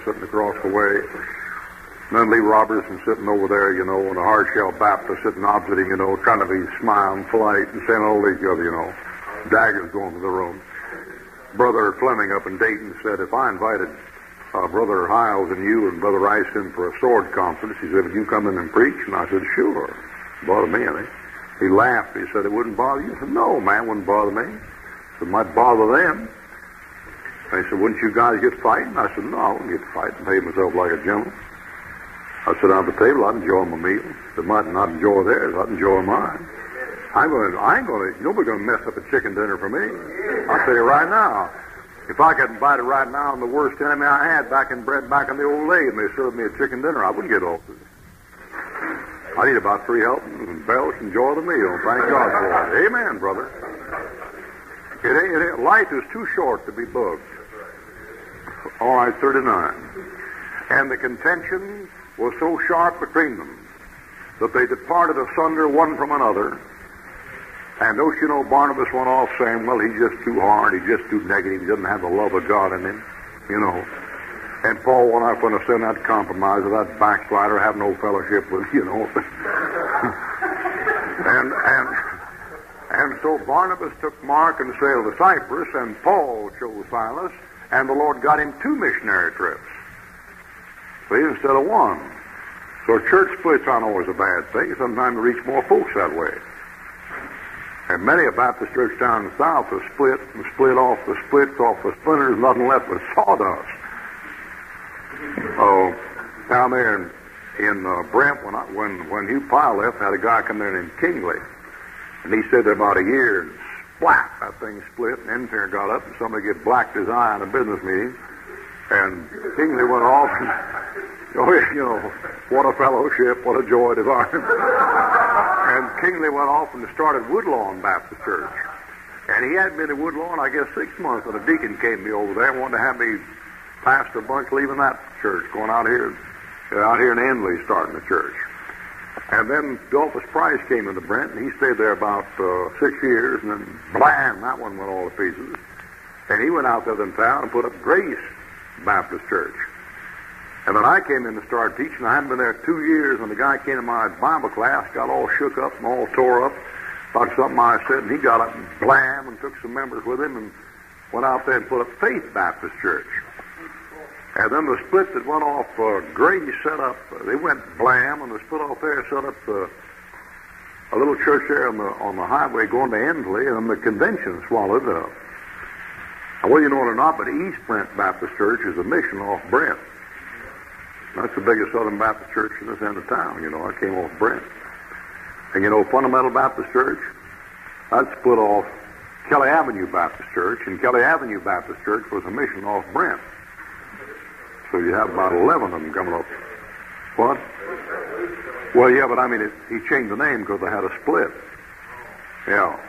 sitting across the way. And then Lee Robertson sitting over there, and a Hardshell Baptist sitting opposite him, trying to be smiling, polite, and saying hello to each other, Daggers going to the room. Brother Fleming up in Dayton said, if I invited Brother Hiles and you and Brother Rice in for a sword conference, he said, would you come in and preach? And I said, sure. Bother me, any. He laughed. He said, it wouldn't bother you? I said, no, man, it wouldn't bother me. It might bother them. And he said, wouldn't you guys get fighting? I said, no, I wouldn't get fighting. Behave myself like a gentleman. I sit down at the table, I'd enjoy my meal. They might not enjoy theirs, I'd enjoy mine. Nobody's going to mess up a chicken dinner for me. I'll tell you right now. If I got invited right now on the worst enemy I had back in the old days, and they served me a chicken dinner, I wouldn't get offered. I'd eat about 3 helpings and belch and enjoy the meal. Thank God for it. Amen, brother. Life is too short to be bugged. All right, 39. And the contention was so sharp between them that they departed asunder one from another. And don't you know, Barnabas went off saying, well, he's just too hard, he's just too negative, he doesn't have the love of God in him, And Paul went off on a sin, that compromiser, that backslider, have no fellowship with, And so Barnabas took Mark and sailed to Cyprus, and Paul chose Silas, and the Lord got him 2 missionary trips. See, instead of 1. So church splits aren't always a bad thing. Sometimes you reach more folks that way. And many a Baptist church down in the South have split off the splits off the splinters, nothing left but sawdust. Oh, down there in Brent, when Hugh Pyle left, had a guy come there named Kingley. And he said that about a year, and splat, that thing split, and intern got up, and somebody get blacked his eye in a business meeting. And Kingley went off, and, what a fellowship, what a joy divine. And Kingley went off and started Woodlawn Baptist Church. And he hadn't been to Woodlawn, I guess, 6 months, and a deacon came to me over there and wanted to have me pastor a bunch leaving that church, going out here in Endley, starting the church. And then Dolphus Price came into Brent, and he stayed there about 6 years, and then blam, that one went all to pieces. And he went out there in town and put up Grace Baptist Church. And then I came in to start teaching. I hadn't been there 2 years, and the guy came to my Bible class, got all shook up and all tore up about something I said, and he got up and blam and took some members with him and went out there and put up Faith Baptist Church. And then the split that went off, Grace set up, they went blam, and the split off there set up a little church there on the highway going to Endley, and then the convention swallowed it up. Now, whether you know it or not, but East Brent Baptist Church is a mission off Brent. That's the biggest Southern Baptist church in this end of town, I came off Brent. And Fundamental Baptist Church, that split off Kelly Avenue Baptist Church, and Kelly Avenue Baptist Church was a mission off Brent. So you have about 11 of them coming up. What? Well, yeah, but he changed the name because they had a split. Yeah.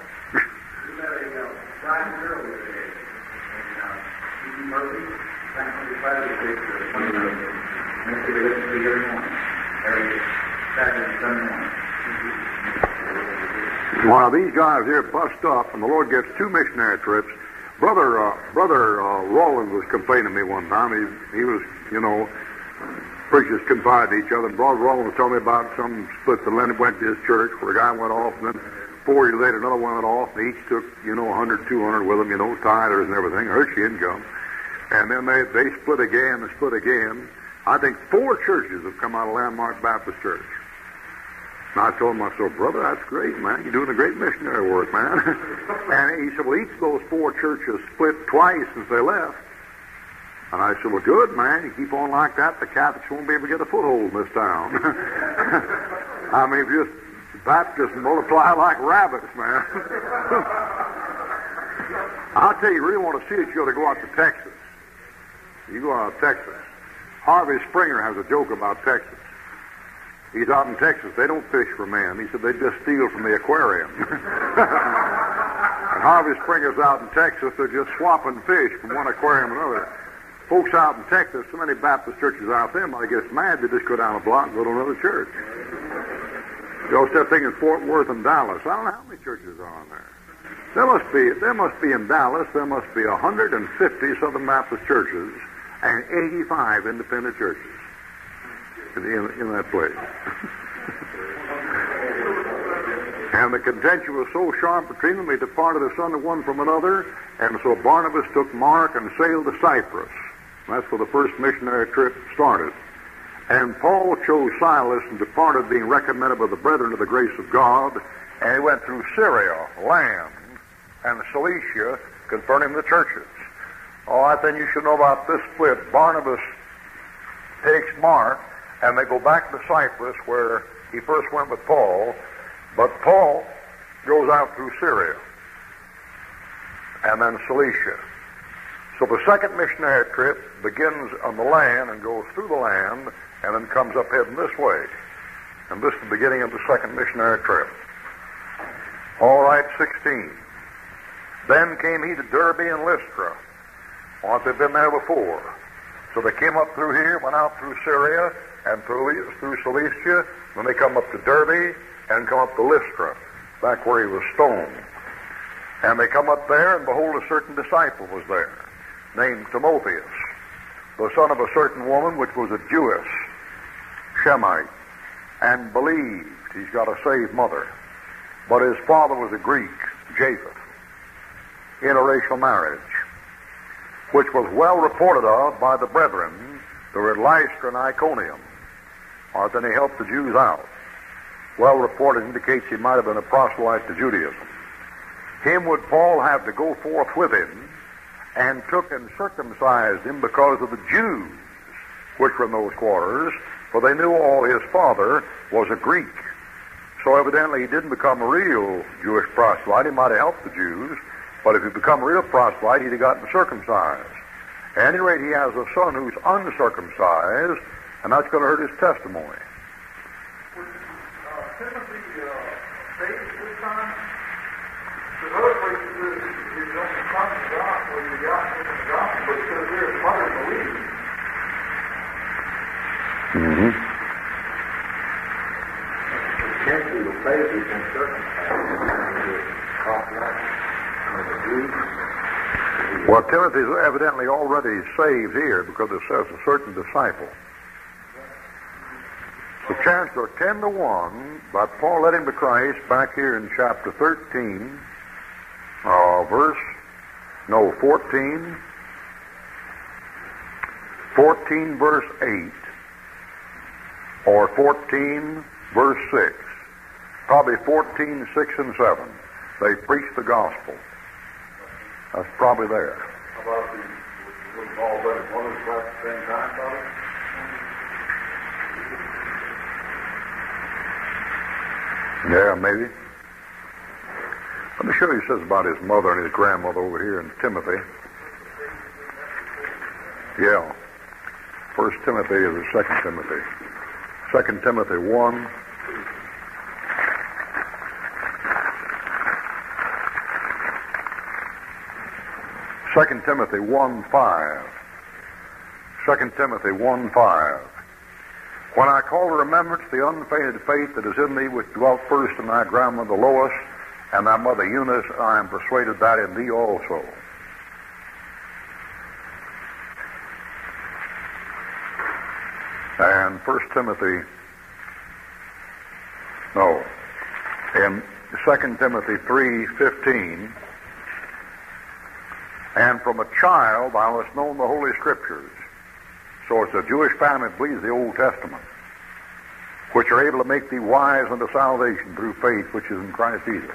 Well, these guys here bust up, and the Lord gets 2 missionary trips. Brother Rollins was complaining to me one time. He was, preachers confide to each other. And Brother Rollins told me about some split that Leonard went to his church where a guy went off, and then 4 years later another one went off, and each took, 100, 200 with them, tithers and everything, hurt your income. And then they split again and split again. I think 4 churches have come out of Landmark Baptist Church. And I told him, brother, that's great, man. You're doing a great missionary work, man. And he said, well, each of those 4 churches split twice since they left. And I said, well, good, man. You keep on like that, the Catholics won't be able to get a foothold in this town. If you just Baptists multiply like rabbits, man. I'll tell you, really want to see it, you got to go out to Texas. You go out to Texas. Harvey Springer has a joke about Texas. He's out in Texas. They don't fish for men. He said they just steal from the aquarium. And Harvey Springer's out in Texas. They're just swapping fish from one aquarium to another. Folks out in Texas, so many Baptist churches out there, might get mad. They just go down a block and go to another church. You all start thinking Fort Worth and Dallas. I don't know how many churches are on there. There must be in Dallas, there must be 150 Southern Baptist churches, and 85 independent churches in that place. And the contention was so sharp between them, they departed asunder one from another, and so Barnabas took Mark and sailed to Cyprus. That's where the first missionary trip started. And Paul chose Silas and departed, being recommended by the brethren of the grace of God, and he went through Syria, land, and Cilicia, confirming the churches. All right, then you should know about this split. Barnabas takes Mark, and they go back to Cyprus, where he first went with Paul, but Paul goes out through Syria, and then Cilicia. So the second missionary trip begins on the land and goes through the land, and then comes up heading this way. And this is the beginning of the second missionary trip. All right, 16. Then came he to Derbe and Lystra. Well, they've been there before. So they came up through here, went out through Syria, and through Cilicia. Then they come up to Derbe and come up to Lystra, back where he was stoned. And they come up there, and behold, a certain disciple was there, named Timotheus, the son of a certain woman which was a Jewess, Shemite, and believed. He's got a saved mother. But his father was a Greek, Japheth, interracial marriage, which was well reported of by the brethren that were at Lystra and Iconium. Or then he helped the Jews out. Well reported indicates he might have been a proselyte to Judaism. Him would Paul have to go forth with him, and took and circumcised him because of the Jews which were in those quarters, for they knew all his father was a Greek. So evidently he didn't become a real Jewish proselyte. He might have helped the Jews, but if he'd become a real proselyte, he'd have gotten circumcised. At any rate, he has a son who's uncircumcised, and that's going to hurt his testimony. Timothy saved this time? There's other places that you don't come to God where you got in the gospel, but it says there his mother believed. Mm-hmm. Timothy was saved and circumcised. Well, Timothy's evidently already saved here because it says a certain disciple. The chancellor 10-1, but Paul led him to Christ back here in chapter 13, 14 verse 8, or 14 verse 6, probably 14, 6, and 7. They preached the gospel. That's probably there. How about was Paul better brothers about the same time, Father? Yeah, maybe. Let me show you what he says about his mother and his grandmother over here in Timothy. Yeah. 1 Timothy is the 2 Timothy. 2 Timothy 1. Second Timothy 1:5. 2 Timothy 1:5. When I call to remembrance the unfeigned faith that is in thee, which dwelt first in thy grandmother Lois and thy mother Eunice, I am persuaded that in thee also. And 1 Timothy, no, in 2 Timothy 3:15, and from a child thou hast known the Holy Scriptures. So it's a Jewish family that believes the Old Testament, which are able to make thee wise unto salvation through faith which is in Christ Jesus.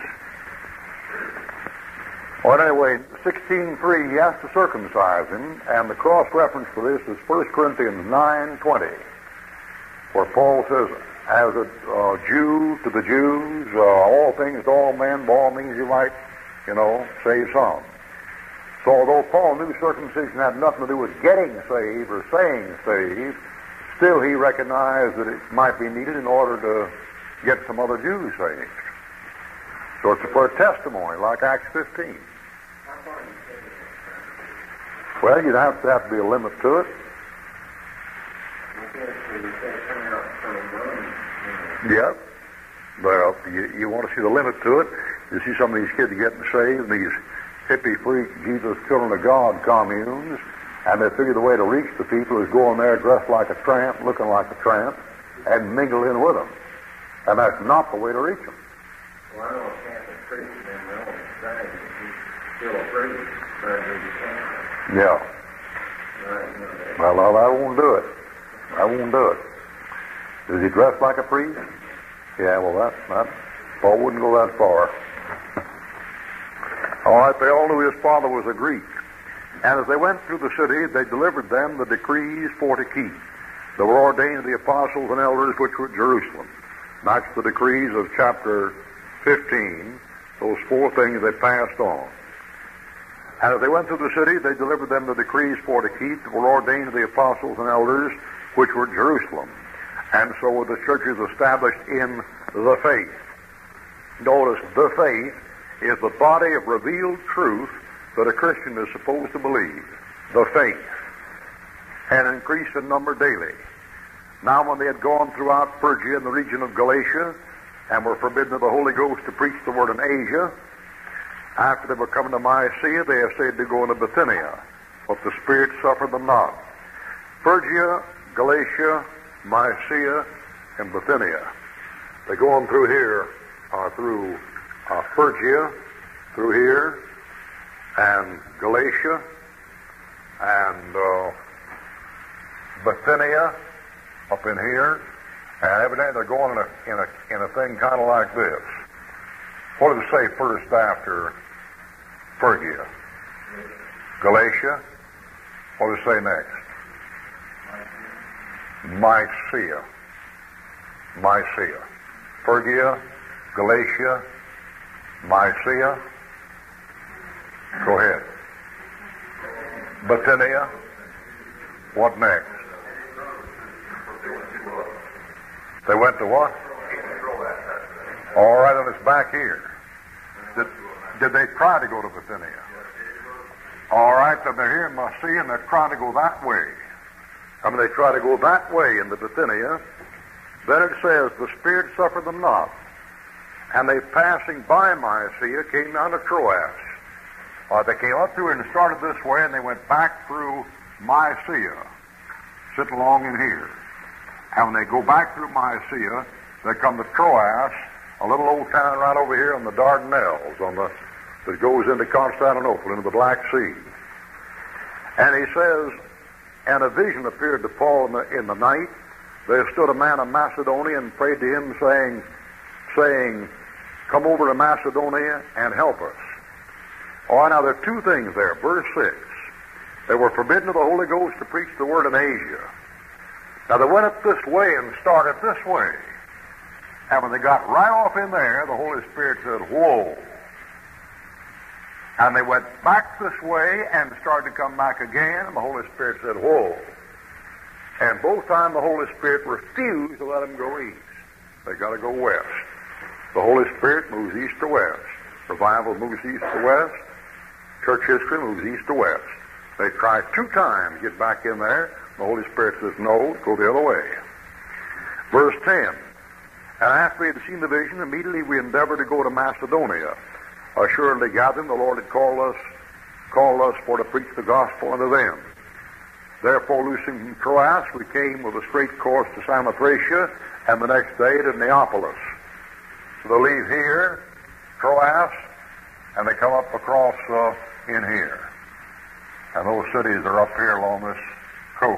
Well, anyway, 16:3, he has to circumcise him, and the cross-reference for this is 1 Corinthians 9:20, where Paul says, as a Jew to the Jews, all things to all men, by all means you might, save some. So although Paul knew circumcision had nothing to do with getting saved or saying saved, still he recognized that it might be needed in order to get some other Jews saved. So it's for a testimony, like Acts 15. Well, you'd have to be a limit to it. Yep. Well, you want to see the limit to it. You see some of these kids getting saved, these hippie freak Jesus Children of God communes, And they figured the way to reach the people is go in there dressed like a tramp, looking like a tramp, and mingle in with them. And that's not the way to reach them. Well, I know a Catholic priest in the old society, he's still a priest, trying to reach Catholic. Yeah. Right, Well, I won't do it. I won't do it. Does he dress like a priest? Yeah, well, that Paul wouldn't go that far. All right, they all knew his father was a Greek. And as they went through the city, they delivered them the decrees for to keep. They were ordained to the apostles and elders which were at Jerusalem. That's the decrees of chapter 15, those 4 things they passed on. And as they went through the city, they delivered them the decrees for to keep that were ordained to the apostles and elders which were at Jerusalem. And so were the churches established in the faith. Notice, the faith is the body of revealed truth that a Christian is supposed to believe. The faith. And increased in number daily. Now when they had gone throughout Phrygia and the region of Galatia, and were forbidden of the Holy Ghost to preach the word in Asia, after they were come to Mysia, they essayed to go into Bithynia, but the Spirit suffered them not. Phrygia, Galatia, Mysia, and Bithynia. They go on through here, through Phrygia, through here, and Galatia, and Bithynia, up in here, and evidently they're going in a thing kind of like this. What does it say first after Phrygia? Galatia. What does it say next? Mysia. Mysia. Phrygia, Galatia, Mysia. Go ahead. Bithynia. What next? They went to what? All right, and it's back here. Did they try to go to Bithynia? All right, then they're here in Mysia, and they're trying to go that way. I mean, they try to go that way into Bithynia. Then it says, the Spirit suffered them not. And they, passing by Mysia, came down to Troas. They came up through and started this way, and they went back through Mysia, sitting along in here. And when they go back through Mysia, they come to Troas, a little old town right over here on the Dardanelles, that goes into Constantinople, into the Black Sea. And he says, and a vision appeared to Paul in the night. There stood a man of Macedonia and prayed to him, saying, come over to Macedonia and help us. All right, now there are 2 things there. Verse 6. They were forbidden of the Holy Ghost to preach the word in Asia. Now they went up this way and started this way. And when they got right off in there, the Holy Spirit said, whoa. And they went back this way and started to come back again, and the Holy Spirit said, whoa. And both times the Holy Spirit refused to let them go east. They got to go west. The Holy Spirit moves east to west. Revival moves east to west. Church history moves east to west. They tried 2 times to get back in there. The Holy Spirit says, no, go the other way. Verse 10. And after we had seen the vision, immediately we endeavored to go to Macedonia. Assuredly gathering, the Lord had called us for to preach the gospel unto them. Therefore, loosing from Troas, we came with a straight course to Samothracia, and the next day to Neapolis. So they leave here, Troas, and they come up across in here. And those cities are up here along this coast.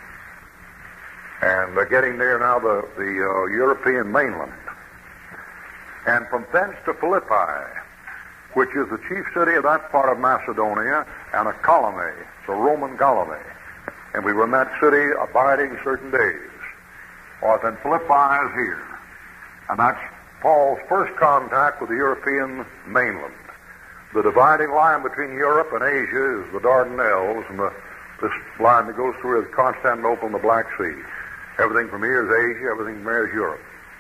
And they're getting near now the European mainland. And from thence to Philippi, which is the chief city of that part of Macedonia, and a colony, it's a Roman colony. And we were in that city abiding certain days. Or then Philippi is here. And that's Paul's first contact with the European mainland. The dividing line between Europe and Asia is the Dardanelles, and this line that goes through is Constantinople and the Black Sea. Everything from here is Asia, everything from here is Europe.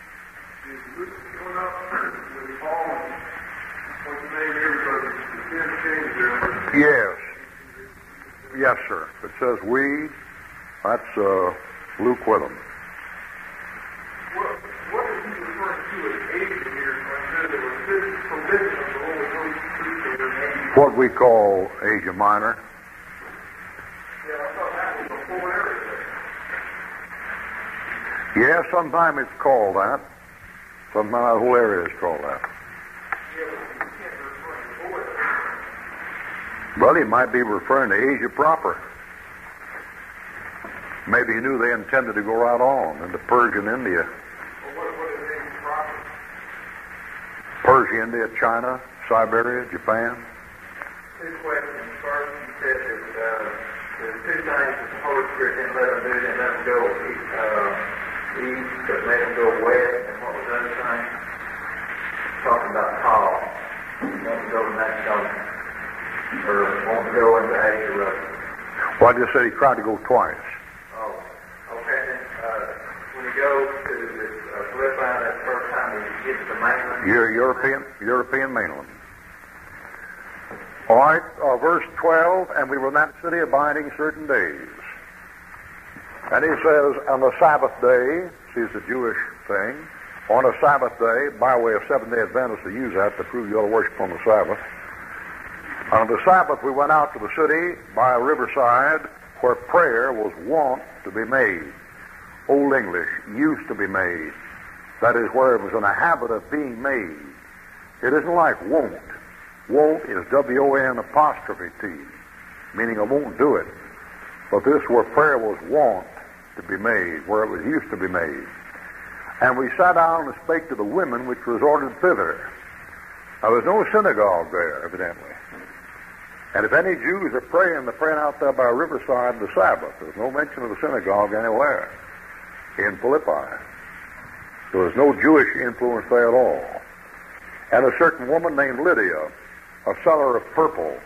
Yes. Yes, sir. It says we, that's Luke with them. What is he referring to as Asia here when he said there was forbidden of the Holy Ghost to preach over in Asia? What we call Asia Minor. Yeah, Yeah, sometimes it's called that. Sometimes the whole area is called that. Well, he might be referring to Asia proper. Maybe he knew they intended to go right on into Persian India. Well, what is Asia proper? Persia, India, China, Siberia, Japan. Two questions. First, you said that there's two things that the Holy Spirit didn't let them do. Didn't let them go east, but made them go west. And what was the other thing? Talking about Paul. Want to go to Macedonia. Or want to go into Asia roughly. Well, I just said he tried to go twice. Oh, okay. Then when he goes to this Philippi, that first time he gets to mainland. European mainland. All right, verse 12, and we were in that city abiding certain days. And he says, on the Sabbath day, see, it's a Jewish thing, on a Sabbath day, by way of Seventh-day Adventists to use that to prove you ought to worship on the Sabbath. On the Sabbath, we went out to the city by a riverside where prayer was wont to be made. Old English, used to be made. That is where it was in a habit of being made. It isn't like wont. Won't is W-O-N'-T, meaning I won't do it. But this where prayer was wont to be made, where it was used to be made. And we sat down and spake to the women which resorted thither. Now there's no synagogue there, evidently. And if any Jews are praying, they're praying out there by a riverside the Sabbath. There's no mention of the synagogue anywhere in Philippi. So there's no Jewish influence there at all. And a certain woman named Lydia, a seller of purple,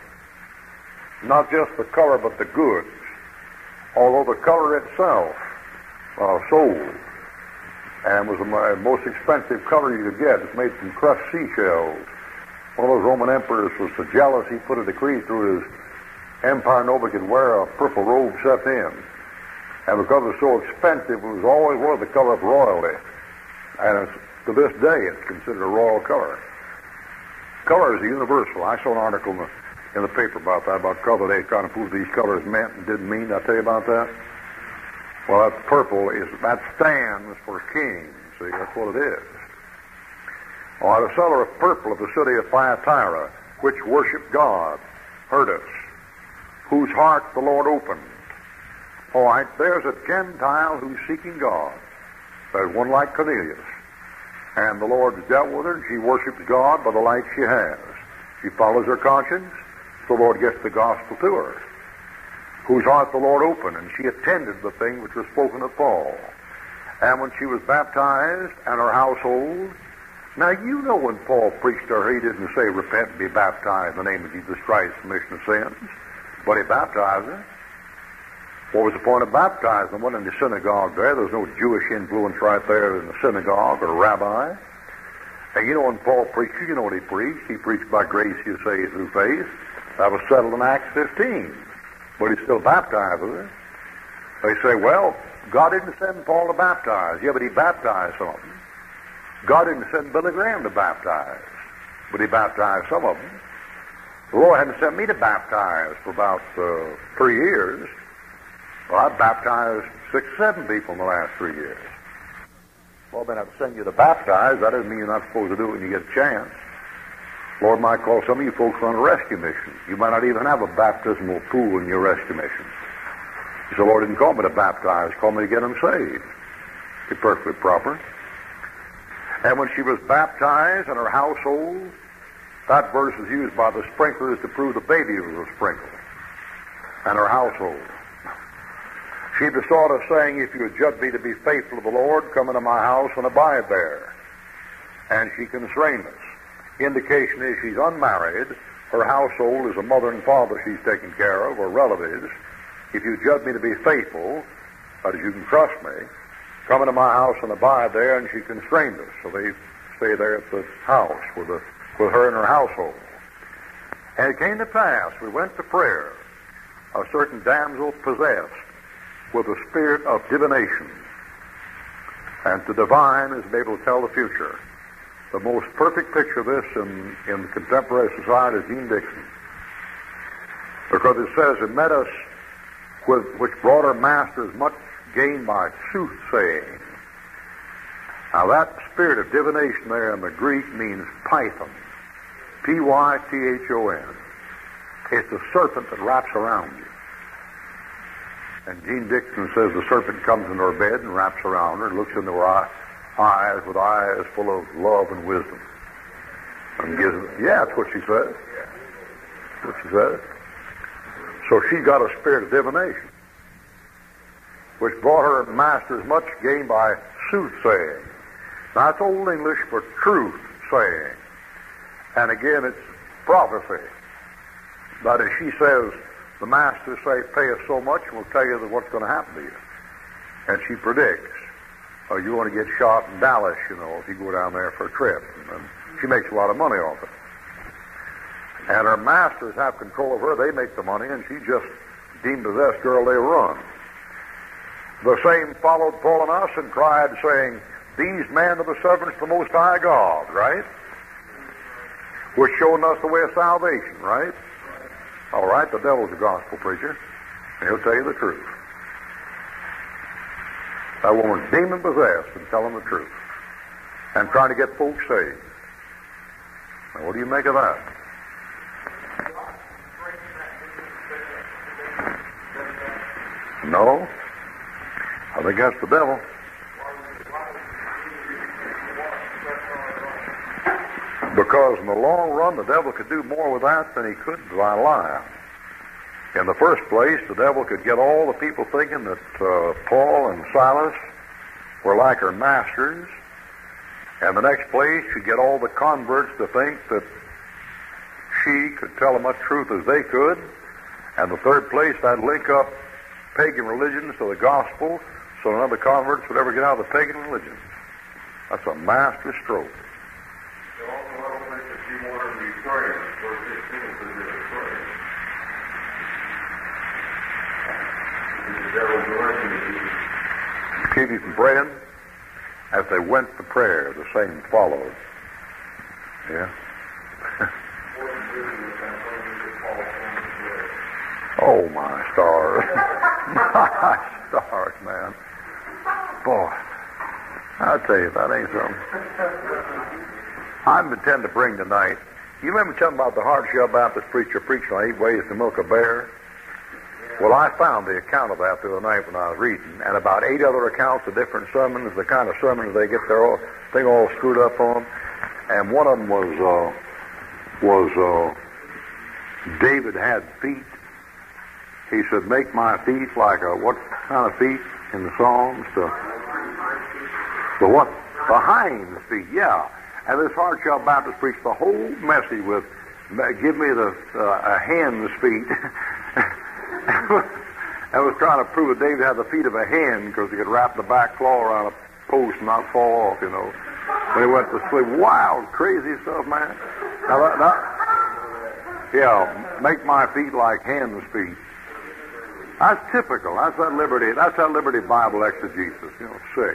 not just the color but the goods, although the color itself sold, and was the most expensive color you could get. It's made from crushed seashells. One of those Roman emperors was so jealous he put a decree through his empire nobody could wear a purple robe set in. And because it was so expensive, it was always the color of royalty. And to this day, it's considered a royal color. Color is universal. I saw an article in the paper about that, about color. They trying to prove these colors meant and didn't mean. Did I tell you about that? Well, that purple that stands for king. See, that's what it is. Or the seller of purple of the city of Thyatira, which worshiped God, heard us, whose heart the Lord opened. All right, there's a Gentile who's seeking God. There's one like Cornelius. And the Lord's dealt with her, and she worships God by the light she has. She follows her conscience, the Lord gets the gospel to her. Whose heart the Lord opened, and she attended the thing which was spoken of Paul. And when she was baptized, and her household, now you know when Paul preached to her, he didn't say, repent and be baptized in the name of Jesus Christ, remission of sins, but he baptized her. What was the point of baptizing? There wasn't in the synagogue there. There was no Jewish influence right there in the synagogue or rabbi. And you know when Paul preached, you know what he preached. He preached by grace you say through faith. That was settled in Acts 15. But he still baptized her. They say, well, God didn't send Paul to baptize. Yeah, but he baptized some of them. God didn't send Billy Graham to baptize, but he baptized some of them. The Lord hadn't sent me to baptize for about 3 years. Well, I've baptized 6, 7 people in the last 3 years. Well, then I've sent you to baptize. That doesn't mean you're not supposed to do it when you get a chance. Lord might call some of you folks on a rescue mission. You might not even have a baptismal pool in your rescue mission. So the Lord didn't call me to baptize, called me to get them saved. Be perfectly proper. And when she was baptized and her household, that verse is used by the sprinklers to prove the baby was sprinkled. And her household. She besought us, saying, if you would judge me to be faithful to the Lord, come into my house and abide there. And she constrained us. Indication is she's unmarried. Her household is a mother and father she's taking care of, or relatives. If you judge me to be faithful, that is, you can trust me, come into my house and abide there, and she constrained us. So they stay there at the house with her and her household. And it came to pass, we went to prayer, a certain damsel possessed with a spirit of divination. And to divine is to be able to tell the future. The most perfect picture of this in contemporary society is Jean Dixon. Because it says, it met us which brought her masters much gain by soothsaying. Now that spirit of divination there in the Greek means python. Python. It's a serpent that wraps around you. And Jean Dixon says the serpent comes into her bed and wraps around her and looks into her eyes with eyes full of love and wisdom. And gives, yeah, that's what she says. That's what she says. So she got a spirit of divination, which brought her masters much gain by soothsaying. Now, that's Old English for truth saying. And again, it's prophecy. That is, she says, the masters say, pay us so much, and we'll tell you what's going to happen to you. And she predicts, oh, you want to get shot in Dallas, you know, if you go down there for a trip. And she makes a lot of money off it. And her masters have control of her. They make the money, and she's just demon-possessed girl they run. The same followed Paul and us and cried, saying, these men are the servants of the Most High God, right? Which showing us the way of salvation, right? All right, the devil's a gospel preacher, and he'll tell you the truth. That woman's demon-possessed and telling the truth and trying to get folks saved. Now, what do you make of that? No, I think that's the devil. Because in the long run, the devil could do more with that than he could by lying. In the first place, the devil could get all the people thinking that Paul and Silas were like her masters. And the next place, she'd get all the converts to think that she could tell as much truth as they could. And the third place, that'd link up pagan religions to the gospel, so none of the converts would ever get out of the pagan religions. That's a master stroke. So also, I don't think that she wanted to be praying, verse 16 says they were praying. The devil directing you. Keep you from praying. As they went to prayer, the same followed. Yeah. Oh, my stars. My stars, man. Boy, I'll tell you, that ain't something. I'm intending to bring tonight. You remember telling about the Hardshell Baptist preacher preaching on 8 ways to milk a bear? Well, I found the account of that the other night when I was reading, and about 8 other accounts of different sermons, the kind of sermons they get their thing all screwed up on. And one of them was David had feet. He said, make my feet like a, what kind of feet in the Psalms? The what? The hinds feet, yeah. And this Hardshell Baptist preached the whole message with, give me a hen's feet. I was trying to prove that David had the feet of a hen because he could wrap the back claw around a post and not fall off, you know. When he went to sleep. Wild, crazy stuff, man. Yeah, make my feet like hen's feet. That's typical. That's that Liberty Bible exegesis, you know, sick.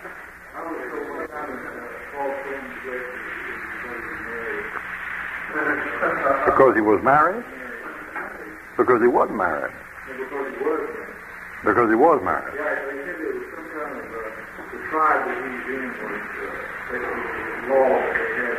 Because he was married? Because he wasn't married. Because he was married. Yeah, they said it was some kind of the tribe that he's in was law that they had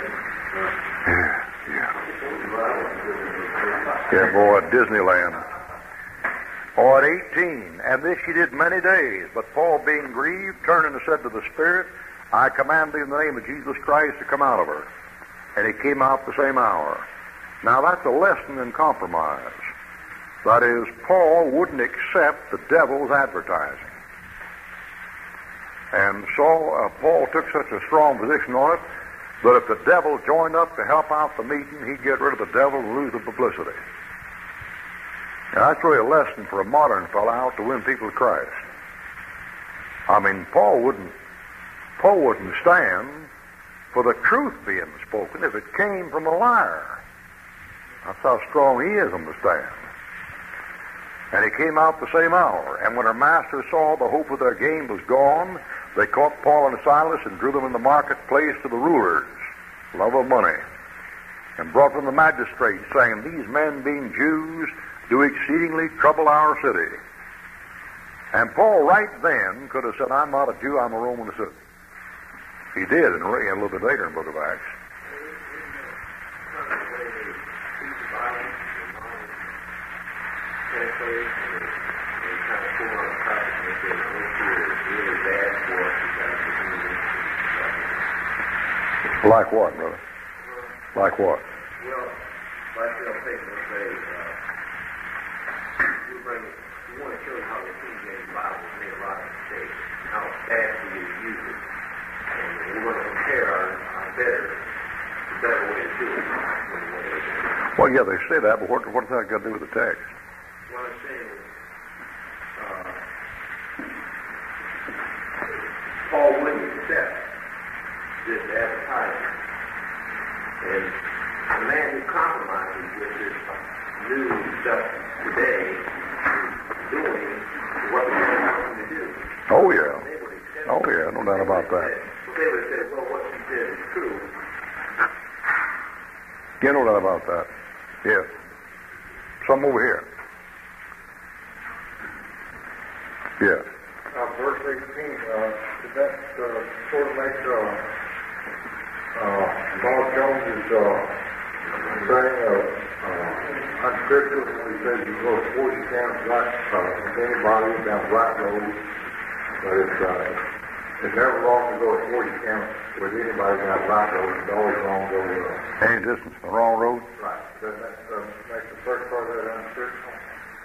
to be married. Yeah, boy, at Disneyland. Or at 18, and this she did many days. But Paul, being grieved, turned and said to the Spirit, I command thee in the name of Jesus Christ to come out of her. And he came out the same hour. Now that's a lesson in compromise. That is, Paul wouldn't accept the devil's advertising. And so Paul took such a strong position on it that if the devil joined up to help out the meeting, he'd get rid of the devil and lose the publicity. Now, that's really a lesson for a modern fellow out to win people to Christ. I mean, Paul wouldn't stand for the truth being spoken if it came from a liar. That's how strong he is on the stand. And he came out the same hour. And when her masters saw the hope of their gain was gone, they caught Paul and Silas and drew them in the marketplace to the rulers, love of money, and brought them the magistrates, saying, these men, being Jews, do exceedingly trouble our city. And Paul right then could have said, I'm not a Jew, I'm a Roman citizen. He did, and a little bit later in the book of Acts. Like what, brother? Like what? Well, like they'll take and say, you want to show how the King James Bible is made a lot of mistakes, how fast we use it. And we're going to compare our better way to do it. Well, yeah, they say that, but what does that got to do with the text? What I'm saying is, Paul wouldn't accept this advertisement. And a man who compromises with this new stuff today is doing what we want him to do. Oh, yeah. Oh, yeah, no doubt about that. They would say, well, what she said is true. Yeah, no doubt about that. Yes. Some over here. Yes. Verse 18, did that sort of make Bob Jones is saying unscriptural when he says you go 40 counts right, if anybody down the right road, but it's never wrong to go 40 counts with anybody down the right road. It's always wrong to go any distance from the wrong road? right. Does that make the first part of that unscriptural?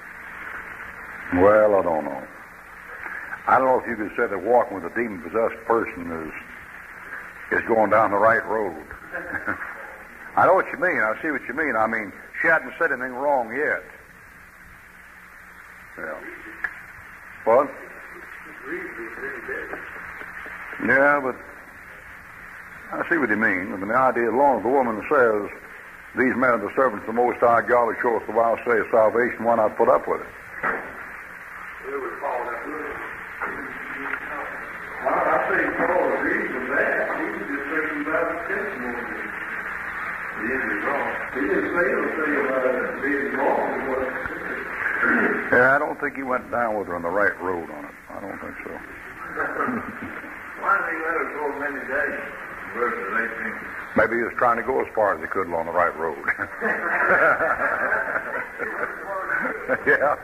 Well, I don't know. I don't know if you could say that walking with a demon-possessed person is going down the right road. I know what you mean. I see what you mean. I mean, she hadn't said anything wrong yet. Yeah. What? Yeah, but I see what you mean. I mean, the idea, as long as the woman says, these men are the servants of the Most High God who show us the wild say of salvation, why not put up with it? I say Paul agrees with that. He was just thinking about the testimony. He is wrong. He didn't say anything about it being wrong. Yeah, I don't think he went down with her on the right road on it. I don't think so. Why did he let her go many days? Verses 18. Maybe he was trying to go as far as he could along the right road. Yeah.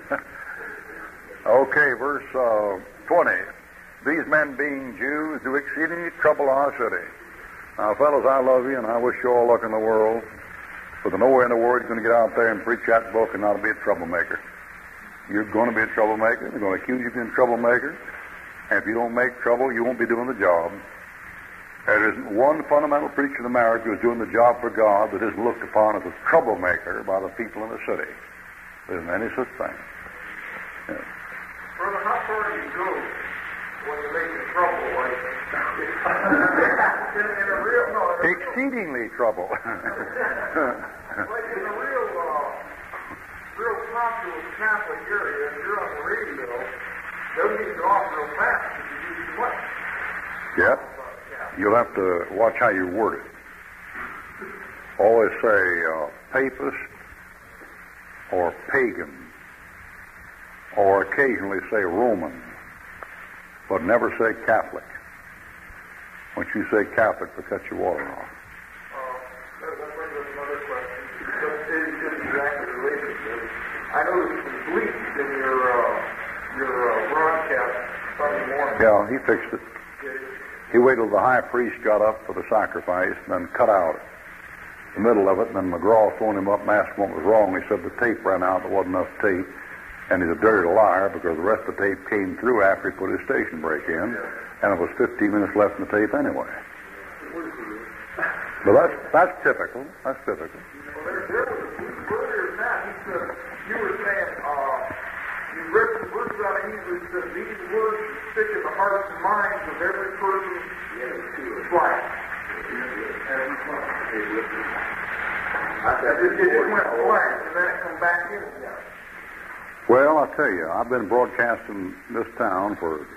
Okay, verse 20. These men being Jews do exceedingly trouble our city. Now, fellas, I love you, and I wish you all luck in the world. But there's no way in the world you're going to get out there and preach that book and not be a troublemaker. You're going to be a troublemaker. They're going to accuse you of being a troublemaker. And if you don't make trouble, you won't be doing the job. There isn't one fundamental preacher in America who's doing the job for God that isn't looked upon as a troublemaker by the people in the city. There isn't any such thing. Yeah. Brother, how far do you go when you're making trouble? Like, in a real, Exceedingly trouble. like in a real popular Catholic area, if you're on the radio, they'll get you off real fast if you do too much. Yep. You'll have to watch how you word it. Always say papist or pagan, or occasionally say Roman, but never say Catholic. Once you say Catholic, they'll cut your water off. That brings up another question. Don't say it isn't exactly related to it. I noticed some bleeps in your broadcast Sunday morning. Yeah, he fixed it. He waited till the high priest got up for the sacrifice and then cut out the middle of it, and then McGraw phoned him up and asked him what was wrong. He said the tape ran out, there wasn't enough tape. And he's a dirty liar because the rest of the tape came through after he put his station break in, and it was 15 minutes left in the tape anyway. But that's typical. That's typical. Well, there was a bleep earlier than that. He said, you were saying, you read some verses out of Hebrews that said, these words stick in the hearts and minds of every person who's life. It went blank, and then it come back in again. Well, I'll tell you, I've been broadcasting this town for,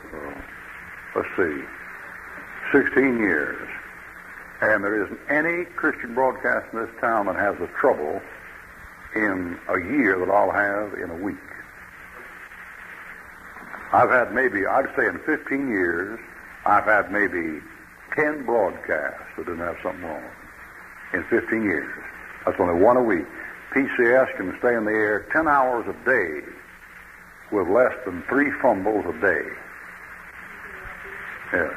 16 years. And there isn't any Christian broadcast in this town that has the trouble in a year that I'll have in a week. I've had maybe, I'd say in 15 years, I've had maybe 10 broadcasts that didn't have something wrong in 15 years. That's only one a week. PCS can stay in the air 10 hours a day with less than 3 fumbles a day. Yes.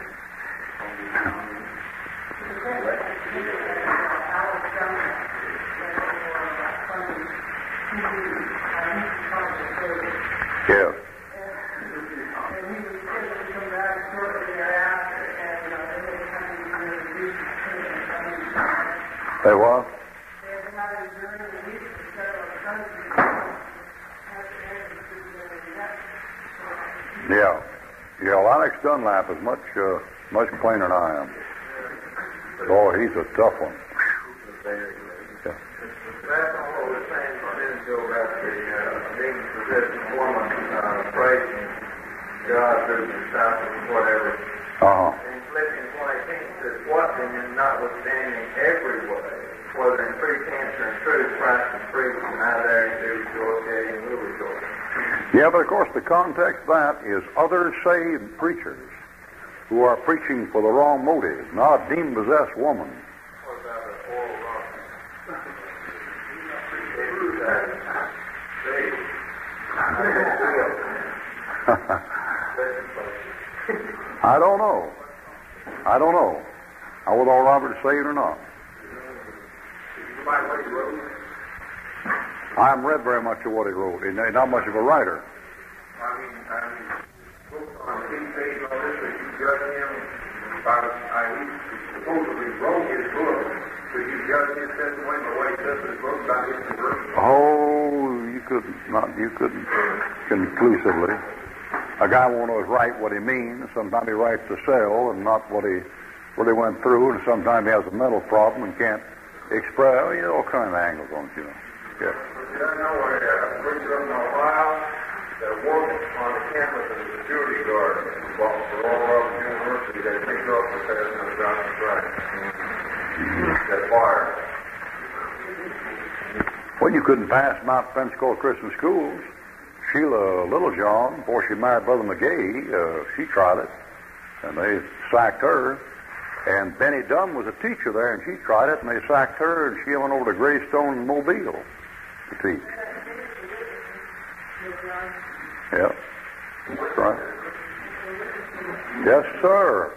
Yes. They what? Yeah. Yeah, well, Alex Dunlap is much plainer than I am. Oh, he's a tough one. Yeah. That's all I was saying a minute ago about the demon-possessed woman praising God through the disciples and whatever. In Philippians 1:18 it says, "What then, notwithstanding every way, whether in pretense or in truth, Christ is preached, and I therein do rejoice, yea, and will rejoice." Yeah, but of course the context of that is other saved preachers who are preaching for the wrong motive, not a demon-possessed woman. What about an oral rock? I don't know. Whether Oral Roberts saved or not. I haven't read very much of what he wrote. He's not much of a writer. I mean, on TV and all this, if you judge him he supposedly wrote his book, but you judge his testimony by the way he does his book about his conversion. Oh, you couldn't conclusively. A guy won't always write what he means. Sometimes he writes to sell and not what he really went through, and sometimes he has a mental problem and can't express. All kind of angles on it, Yeah. Did I know a preacher up in Ohio that worked on the campus as a security guard for Oral Roberts University that picked up for passing on the doctor's right? That fired. Well, you couldn't pass Mount Pensacola Christian Schools. Sheila Littlejohn, before she married Brother McGee, she tried it, and they sacked her. And Benny Dunn was a teacher there, and she tried it, and they sacked her, and she went over to Greystone and Mobile to teach. Yeah, that's right. Yes, sir.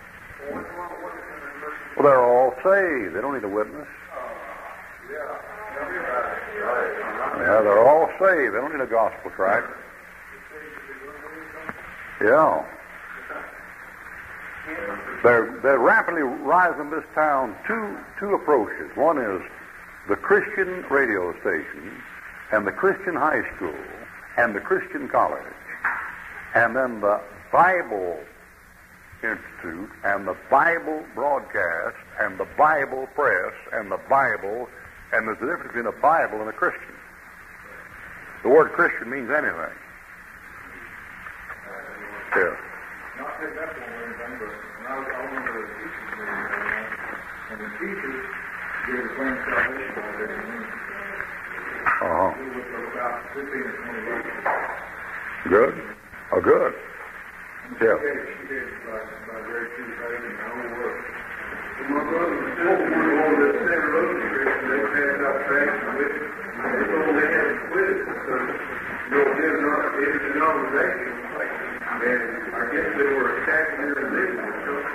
Well, they're all saved. They don't need a witness. Yeah, they're all saved. They don't need a gospel tract. Yeah. They're rapidly rising in this town two approaches. One is the Christian radio station and the Christian high school and the Christian college, and then the Bible Institute and the Bible broadcast and the Bible press and the Bible, and there's a difference between a Bible and a Christian. The word Christian means anything. Yeah. Not that that's one or anything, but when I was on one of the teachers meetings, and the teachers gave the plain salvation all day. It was about 15 or 20 lessons. Good? Oh, good. Yeah. She gave by very few days in the whole world. And my brother was still on the Santa Rosa Street, and they passed out tracts and with it. And they told they had to quit it because, they're not in the denomination. And I guess they were attacking their religion.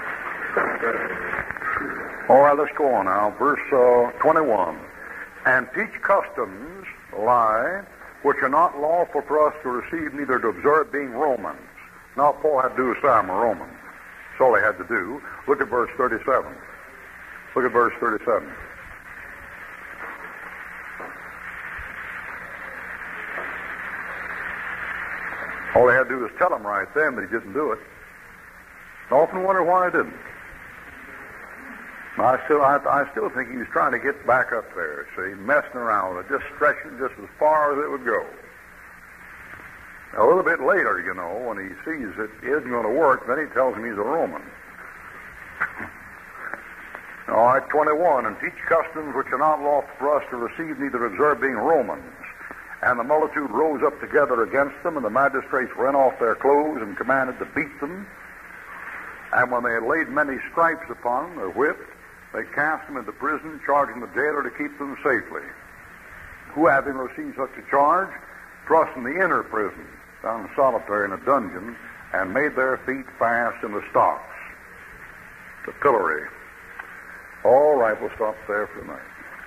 All right, let's go on now. Verse 21. And teach customs, lie, which are not lawful for us to receive, neither to observe, being Romans. Now, Paul had to do a I'm a Roman. That's all he had to do. Look at verse 37. Look at verse 37. All he had to do was tell him right then that he didn't do it. I often wonder why he didn't. I still think he was trying to get back up there, see, messing around with it, just stretching just as far as it would go. A little bit later, when he sees it isn't going to work, then he tells him he's a Roman. All right, 21, and teach customs which are not lawful for us to receive, neither observe, being Romans. And the multitude rose up together against them, and the magistrates rent off their clothes and commanded to beat them. And when they had laid many stripes upon them, or whipped, they cast them into prison, charging the jailer to keep them safely. Who, having received such a charge, thrust in the inner prison, down in solitary in a dungeon, and made their feet fast in the stocks, the pillory. All right, we'll stop there for tonight.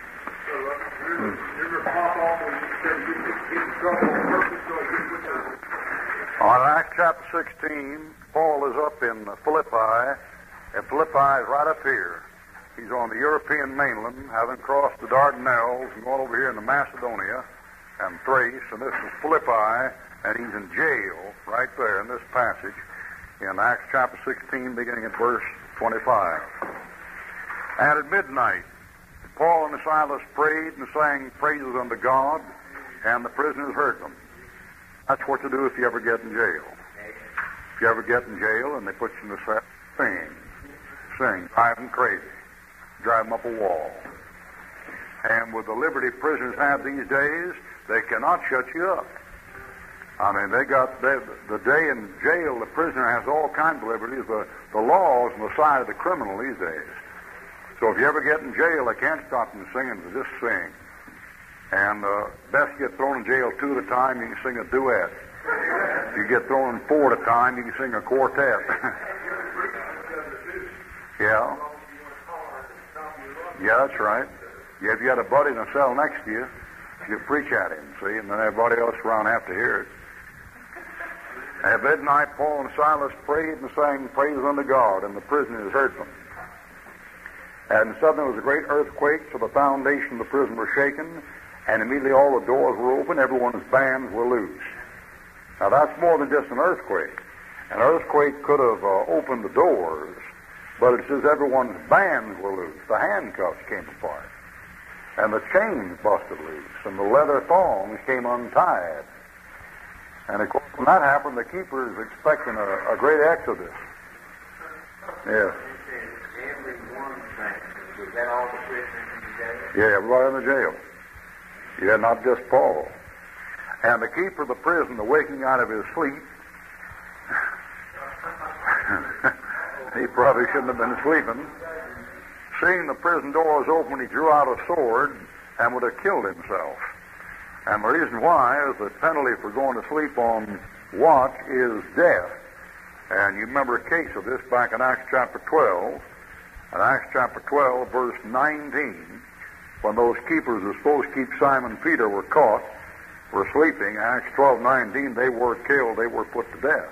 On Acts chapter 16, Paul is up in Philippi, and Philippi is right up here. He's on the European mainland, having crossed the Dardanelles and gone over here into Macedonia and Thrace, and this is Philippi, and he's in jail right there in this passage in Acts chapter 16, beginning at verse 25. And at midnight, Paul and Silas prayed and sang praises unto God, and the prisoners heard them. That's what to do if you ever get in jail. If you ever get in jail and they put you in the cell, sing, drive them crazy, drive them up a wall. And with the liberty prisoners have these days, they cannot shut you up. I mean, the day in jail, the prisoner has all kinds of liberties. The law is on the side of the criminal these days. So if you ever get in jail, they can't stop you singing, just sing. And best you get thrown in jail 2 at a time, you can sing a duet. If you get thrown in 4 at a time, you can sing a quartet. Yeah. Yeah, that's right. Yeah, if you had a buddy in a cell next to you, you preach at him, see, and then everybody else around have to hear it. At midnight, Paul and Silas prayed and sang praises unto God, and the prisoners heard them. And suddenly there was a great earthquake, so the foundation of the prison was shaken, and immediately all the doors were open, everyone's bands were loose. Now that's more than just an earthquake. An earthquake could have opened the doors, but it says everyone's bands were loose. The handcuffs came apart, and the chains busted loose, and the leather thongs came untied. And of course, when that happened, the keeper is expecting a great exodus. Yes. Everyone sang. Was that all the prisoners in the jail? Yeah, everybody in the jail. Yeah, not just Paul. And the keeper of the prison, waking out of his sleep, he probably shouldn't have been sleeping. Seeing the prison doors open, he drew out a sword and would have killed himself. And the reason why is the penalty for going to sleep on watch is death. And you remember a case of this back in Acts chapter 12. In Acts chapter 12, verse 19, when those keepers who were supposed to keep Simon Peter were caught, were sleeping, Acts 12:19, they were killed, they were put to death.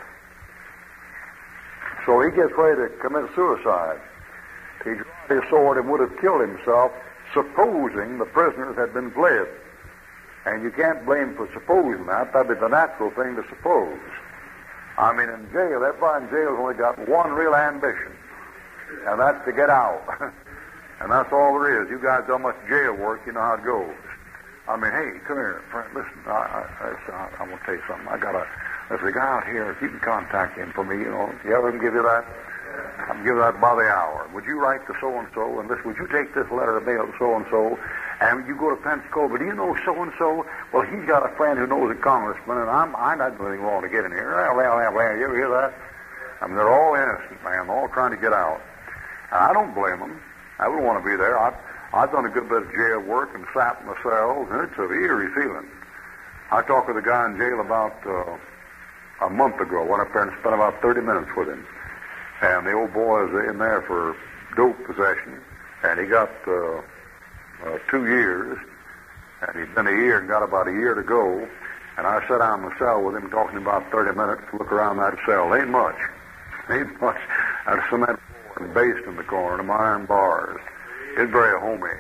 So he gets ready to commit suicide. He drew his sword and would have killed himself, supposing the prisoners had been fled. And you can't blame him for supposing that. That'd be the natural thing to suppose. I mean, in jail, everybody in jail's only got one real ambition, and that's to get out. And that's all there is. You guys done much jail work, you know how it goes. I mean, hey, come here, friend, listen, I want to tell you something. There's a guy out here, if you can contact him for me, you know, you ever give you that? I can give you that by the hour. Would you write to so-and-so, and this, would you take this letter of mail to so-and-so, and you go to Pensacola, do you know so-and-so? Well, he's got a friend who knows a congressman, and I'm not doing anything wrong to get in here. Well, you ever hear that? I mean, they're all innocent, man, all trying to get out. And I don't blame them. I wouldn't want to be there. I've done a good bit of jail work and sat in the cells, and it's an eerie feeling. I talked with a guy in jail about a month ago. Went up there and spent about 30 minutes with him. And the old boy is in there for dope possession, and he got 2 years, and he'd been a year and got about a year to go. And I sat down in the cell with him, talking about 30 minutes, to look around that cell. Ain't much. Ain't much. I had a cement floor and based in the corner, and iron bars. It's very homey.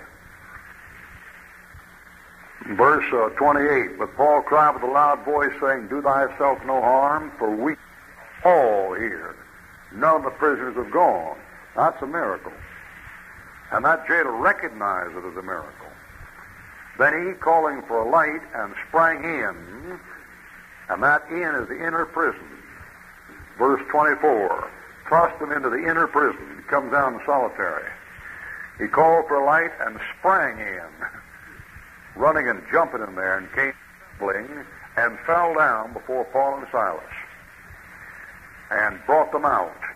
Verse 28, but Paul cried with a loud voice, saying, do thyself no harm, for we all here. None of the prisoners have gone. That's a miracle. And that jailer recognized it as a miracle. Then he, calling for a light, and sprang in, and that in is the inner prison. Verse 24, thrust him into the inner prison. He comes down solitary. He called for a light and sprang in, running and jumping in there, and came trembling and fell down before Paul and Silas, and brought them out.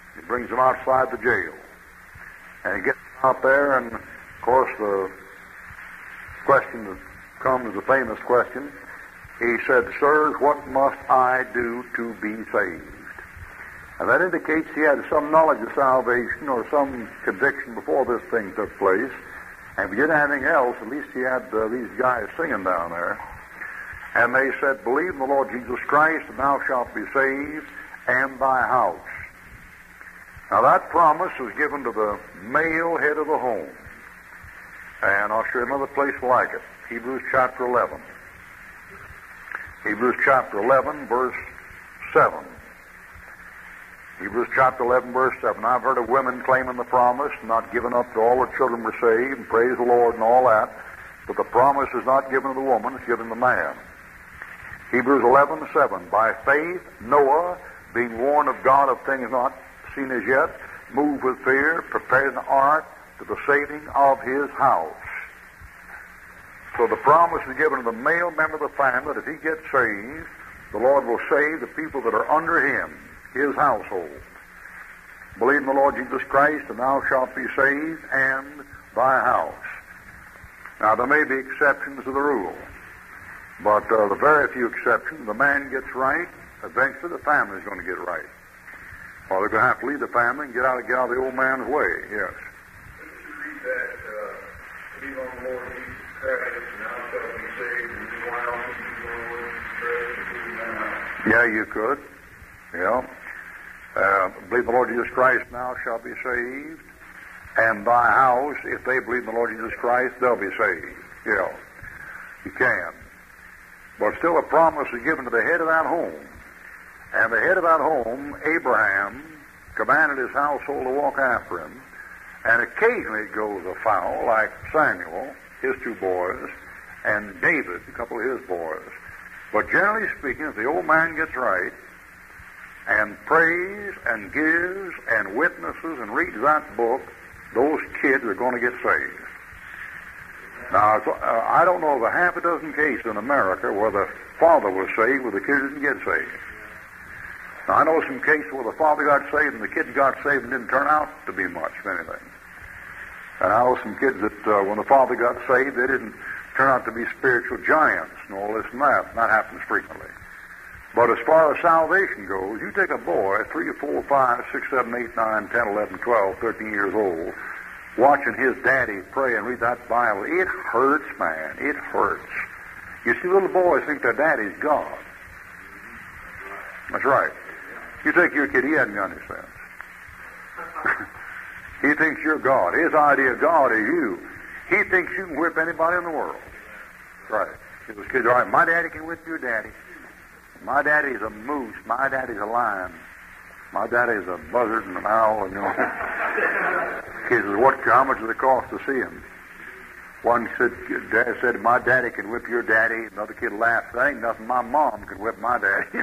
He brings them outside the jail. And he gets out there, and of course the question that comes, the famous question, he said, "Sirs, what must I do to be saved?" And that indicates he had some knowledge of salvation or some conviction before this thing took place. And if he didn't have anything else, at least he had these guys singing down there. And they said, "Believe in the Lord Jesus Christ, and thou shalt be saved, and thy house." Now that promise was given to the male head of the home. And I'll show you another place like it. Hebrews chapter 11. Hebrews chapter 11, verse 7. Hebrews chapter 11, verse 7. I've heard of women claiming the promise, not giving up till all the children were saved, and praise the Lord and all that. But the promise is not given to the woman, it's given to the man. Hebrews 11, 7. By faith, Noah, being warned of God of things not seen as yet, moved with fear, prepared an ark to the saving of his house. So the promise is given to the male member of the family that if he gets saved, the Lord will save the people that are under him, his household. Believe in the Lord Jesus Christ, and thou shalt be saved, and thy house. Now, there may be exceptions to the rule, but the very few exceptions, the man gets right, eventually the family's going to get right. Or they're going to have to leave the family and get out of the old man's way, yes. Read that, believe on the Lord Jesus Christ, and thou shalt be saved, and you wild and yeah, you could. Yeah. Believe in the Lord Jesus Christ, and thou shalt be saved. And thy house, if they believe in the Lord Jesus Christ, they'll be saved. Yeah. You can. But still a promise is given to the head of that home. And the head of that home, Abraham, commanded his household to walk after him. And occasionally it goes afoul, like Samuel, his two boys, and David, a couple of his boys. But generally speaking, if the old man gets right and prays and gives and witnesses and reads that book, those kids are going to get saved. Now, I don't know of a half a dozen cases in America where the father was saved where the kids didn't get saved. Now, I know some cases where the father got saved and the kids got saved and didn't turn out to be much of anything. And I know some kids that when the father got saved, they didn't turn out to be spiritual giants and all this and that. And that happens frequently. But as far as salvation goes, you take a boy, 3, 4, 5, 6, 7, 8, 9, 10, 11, 12, 13 years old, watching his daddy pray and read that Bible, it hurts, man. It hurts. You see, little boys think their daddy's God. That's right. You take your kid, he hasn't got any sense. He thinks you're God. His idea of God is you. He thinks you can whip anybody in the world. Right. Those kids, all right, my daddy can whip your daddy. My daddy's a moose. My daddy's a lion. My daddy's a buzzard and an owl. And, you know. Kids says, how much does it cost to see him? One said, Dad said, my daddy can whip your daddy. Another kid laughed. That ain't nothing. My mom can whip my daddy.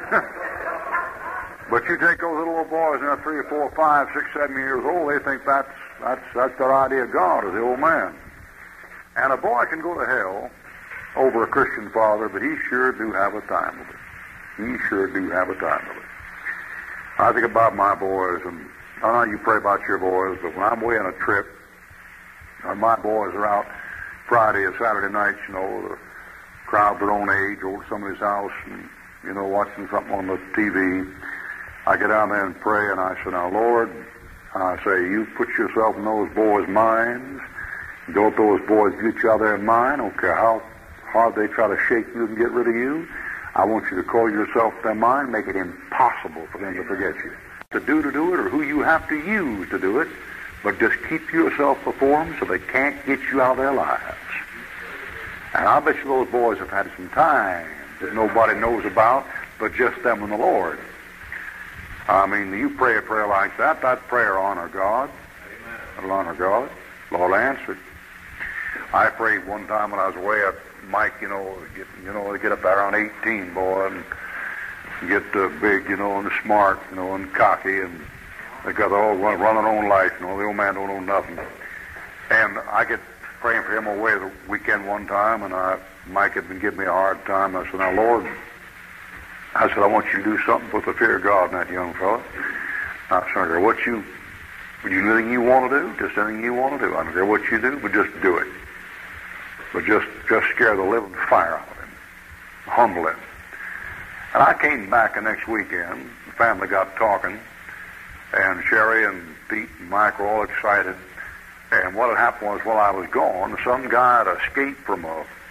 But you take those little old boys, and they're 3 or 4, 5, 6, 7 years old, they think that's their idea of God, is the old man. And a boy can go to hell over a Christian father, but he sure do have a time of it. He sure do have a time of it. I think about my boys, and I don't know how you pray about your boys, but when I'm away on a trip, and my boys are out Friday or Saturday nights, you know, the crowd their own age, over to somebody's house, and, you know, watching something on the TV, I get down there and pray, and I say, now, Lord, I say, you put yourself in those boys' minds. Don't those boys get you out of their mind. I don't care how hard they try to shake you and get rid of you. I want you to call yourself to their mind, make it impossible for them to forget you. To do it, or who you have to use to do it, but just keep yourself before them so they can't get you out of their lives. And I bet you those boys have had some time that nobody knows about but just them and the Lord. I mean, you pray a prayer like that, that prayer will honor God. Amen. It'll honor God. Lord answered. I prayed one time when I was away at Mike, they get up there around 18, boy, and get big, and smart, and cocky, and they got all run their own life, the old man don't know nothing. And I get praying for him away the weekend one time, and Mike had been giving me a hard time. I said, now, Lord, I want you to do something with the fear of God in that young fellow. I don't care what you do anything you want to do, just anything you want to do. I don't care what you do, but just do it. But just scare the living fire out of him. Humble him. And I came back the next weekend. The family got talking, and Sherry and Pete and Mike were all excited. And what had happened was, while I was gone, some guy had escaped from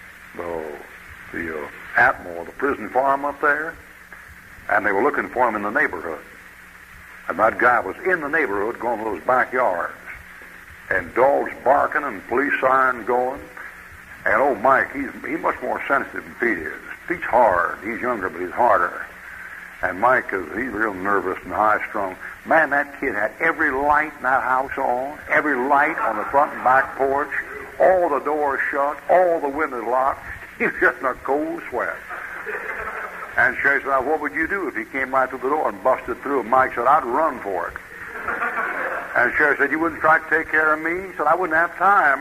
the Atmore, the prison farm up there, and they were looking for him in the neighborhood. And that guy was in the neighborhood going to those backyards, and dogs barking and police sirens going. And old Mike, he's much more sensitive than Pete is. Pete's hard. He's younger, but he's harder. And Mike he's real nervous and high-strung. Man, that kid had every light in that house on, every light on the front and back porch, all the doors shut, all the windows locked. He was just in a cold sweat. And Sherry said, what would you do if he came right through the door and busted through? And Mike said, I'd run for it. And Sherry said, you wouldn't try to take care of me? He said, I wouldn't have time.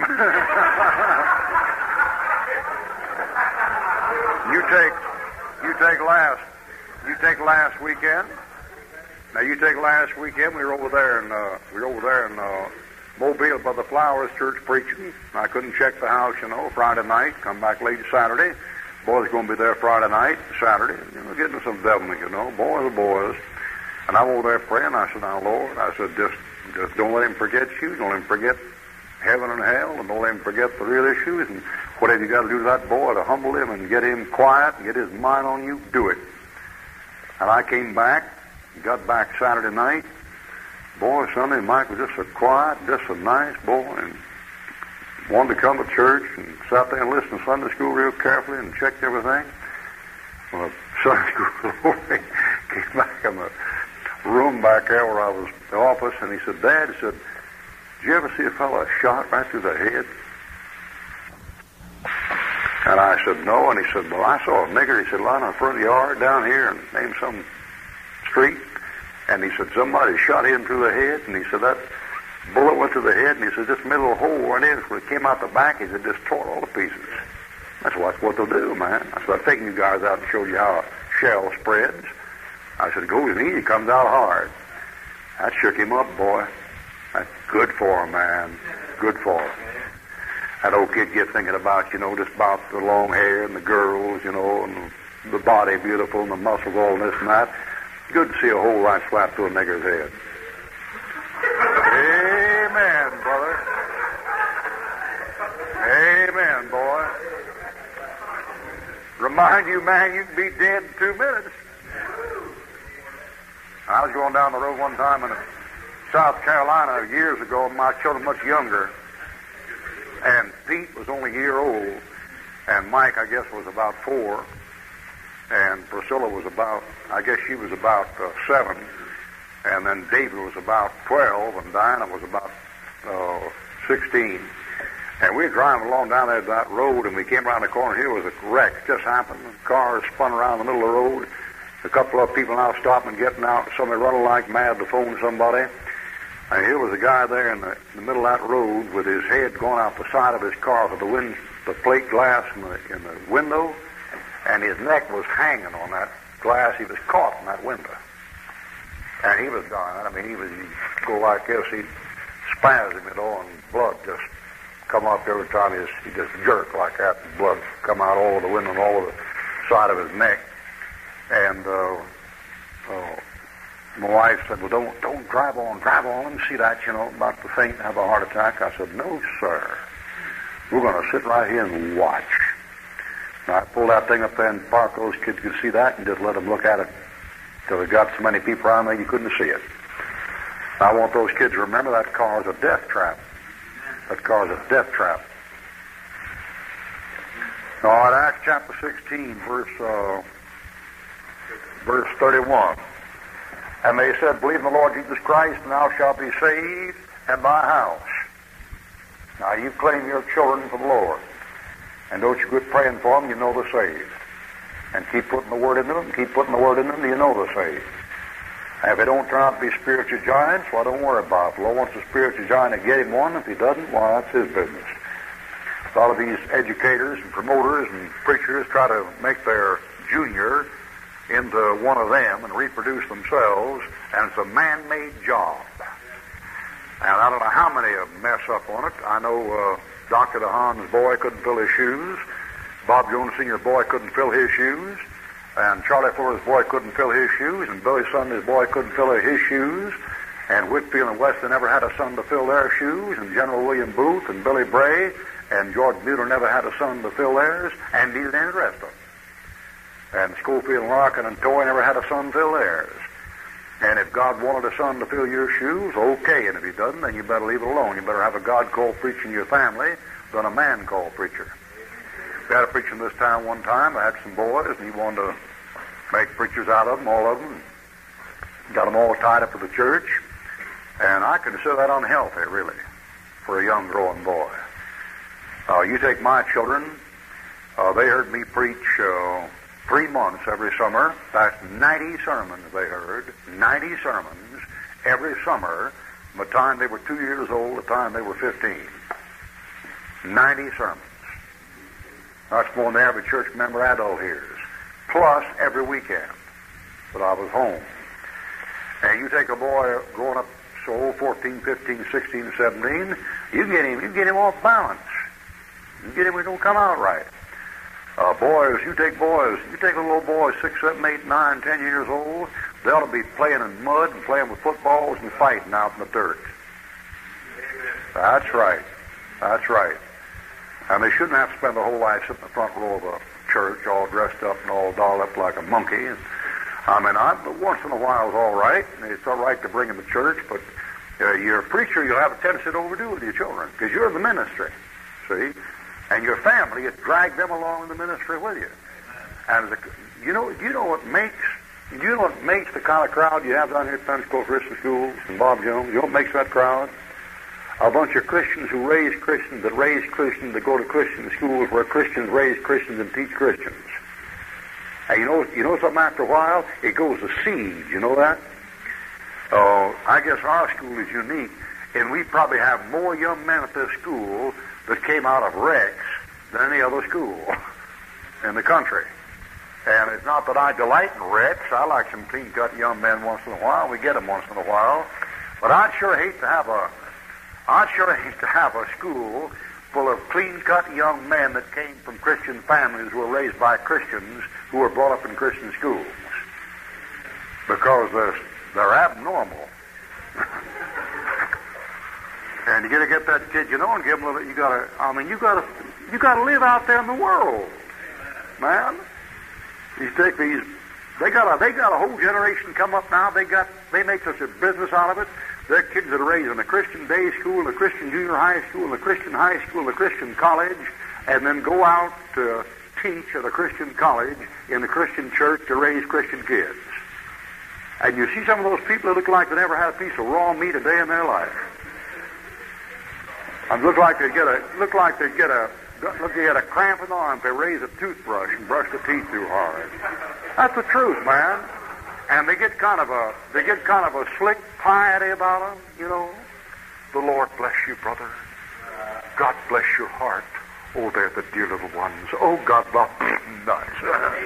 You take last weekend. Now you take last weekend. We were over there in Mobile by the Flowers Church preaching. I couldn't check the house, Friday night. Come back late Saturday. Boys going to be there Friday night, Saturday. Getting some devilment, Boys are boys. And I'm over there praying. I said, now Lord, I said, just don't let him forget you. Don't let him forget heaven and hell, and don't let him forget the real issues. And whatever you got to do to that boy to humble him and get him quiet and get his mind on you, do it. And I came back, got back Saturday night. Boy, Sunday, Mike was just so quiet, just so nice boy, and wanted to come to church and sat there and listen to Sunday school real carefully and checked everything. Well, Sunday school came back in the room back there where I was in the office, and he said, Dad, he said, did you ever see a fellow shot right through the head? And I said, no. And he said, well, I saw a nigger, he said, lying in the front of the yard down here and named some street. And he said, somebody shot him through the head. And he said, that bullet went through the head. And he said, this middle hole where it is, when it came out the back, he said, just tore all to pieces. That's what they'll do, man. I said, I've taken you guys out and showed you how a shell spreads. I said, it goes in easy, comes out hard. That shook him up, boy. That's good for him, man. Good for him. That old kid get thinking about, just about the long hair and the girls, and the body beautiful and the muscles, all this and that. Good to see a hole right slap through a nigger's head. Amen, brother. Amen, boy. Remind you, man, you can be dead in 2 minutes. I was going down the road one time in South Carolina years ago, my children much younger, and Pete was only a year old, and Mike, I guess, was about 4, and Priscilla was about, I guess she was about 7, and then David was about 12, and Diana was about 16. And we were driving along down there that road, and we came around the corner. Here was a wreck just happened. The car spun around the middle of the road. A couple of people now stopping and getting out. Somebody running like mad to phone somebody. And here was a guy there in the middle of that road with his head going out the side of his car with the plate glass in the window, and his neck was hanging on that glass. He was caught in that window. And he was dying. I mean, he'd go like this. He'd spasm it all, and blood just come up every time he just jerked like that, and blood come out all over the window and all over the side of his neck. And my wife said, well, don't drive on. Let me see that, about to faint and have a heart attack. I said, no, sir. We're going to sit right here and watch. And I pulled that thing up there and park those kids could see that and just let them look at it till we got so many people around there you couldn't see it. I want those kids to remember that car is a death trap. That car is a death trap. All right, Acts chapter 16, verse 31. And they said, believe in the Lord Jesus Christ, and thou shalt be saved, and thy house. Now, you claim your children for the Lord. And don't you quit praying for them, they're saved. And keep putting the word into them, they're saved. And if they don't turn out to be spiritual giants, well, don't worry about it. The Lord wants a spiritual giant to get him one. If he doesn't, well, that's his business. A lot of these educators and promoters and preachers try to make their junior into one of them and reproduce themselves, and it's a man-made job. And I don't know how many of them mess up on it. I know Dr. DeHaan's boy couldn't fill his shoes. Bob Jones Sr.'s boy couldn't fill his shoes. And Charlie Fuller's boy couldn't fill his shoes. And Billy Sunday's boy couldn't fill his shoes. And Whitfield and Weston never had a son to fill their shoes. And General William Booth and Billy Bray and George Mueller never had a son to fill theirs. And neither did the rest of them. And Schofield and Larkin and Toy never had a son fill theirs. And if God wanted a son to fill your shoes, okay. And if he doesn't, then you better leave it alone. You better have a God-called preacher in your family than a man-called preacher. We had a preacher in this town one time. I had some boys, and he wanted to make preachers out of them, all of them. Got them all tied up to the church. And I consider that unhealthy, really, for a young growing boy. You take my children, they heard me preach 3 months every summer. That's 90 sermons they heard. 90 sermons every summer from the time they were 2 years old to the time they were 15. 90 sermons. That's more than the average church member adult hears. Plus every weekend that I was home. And you take a boy growing up so 14, 15, 16, 17, you get him off balance. You get him when he don't come out right. You take a little boy 6, 7, 8, 9, 10 years old, they ought to be playing in mud and playing with footballs and fighting out in the dirt. That's right. That's right. And they shouldn't have to spend their whole life sitting in the front row of a church all dressed up and all dolled up like a monkey. Once in a while is all right. It's all right to bring them to church, but you're a preacher, you'll have a tendency to overdo it with your children because you're in the ministry, see? And your family, you drag them along in the ministry with you. And you know what makes the kind of crowd you have down here at Pensacola Christian Schools and Bob Jones? You know what makes that crowd? A bunch of Christians who raise Christians, that go to Christian schools where Christians raise Christians and teach Christians. And you know something after a while? It goes to seed, you know that? I guess our school is unique, and we probably have more young men at this school that came out of Rex than any other school in the country. And it's not that I delight in Rex. I like some clean-cut young men once in a while. We get them once in a while. But I'd sure hate to have a school full of clean-cut young men that came from Christian families who were raised by Christians who were brought up in Christian schools. Because they're abnormal. And you got to get that kid, and give him a little. You got to live out there in the world, man. You take these. They got a whole generation come up now. They make such a business out of it. They're kids that are raised in a Christian day school, in a Christian junior high school, in a Christian high school, in a Christian college, and then go out to teach at a Christian college in the Christian church to raise Christian kids. And you see some of those people that look like they never had a piece of raw meat a day in their life. And look like they get a cramp in the arm if they raise a toothbrush and brush the teeth too hard. That's the truth, man. And they get kind of a slick piety about them, The Lord bless you, brother. God bless your heart. Oh, they're the dear little ones. Oh, God bless nuts.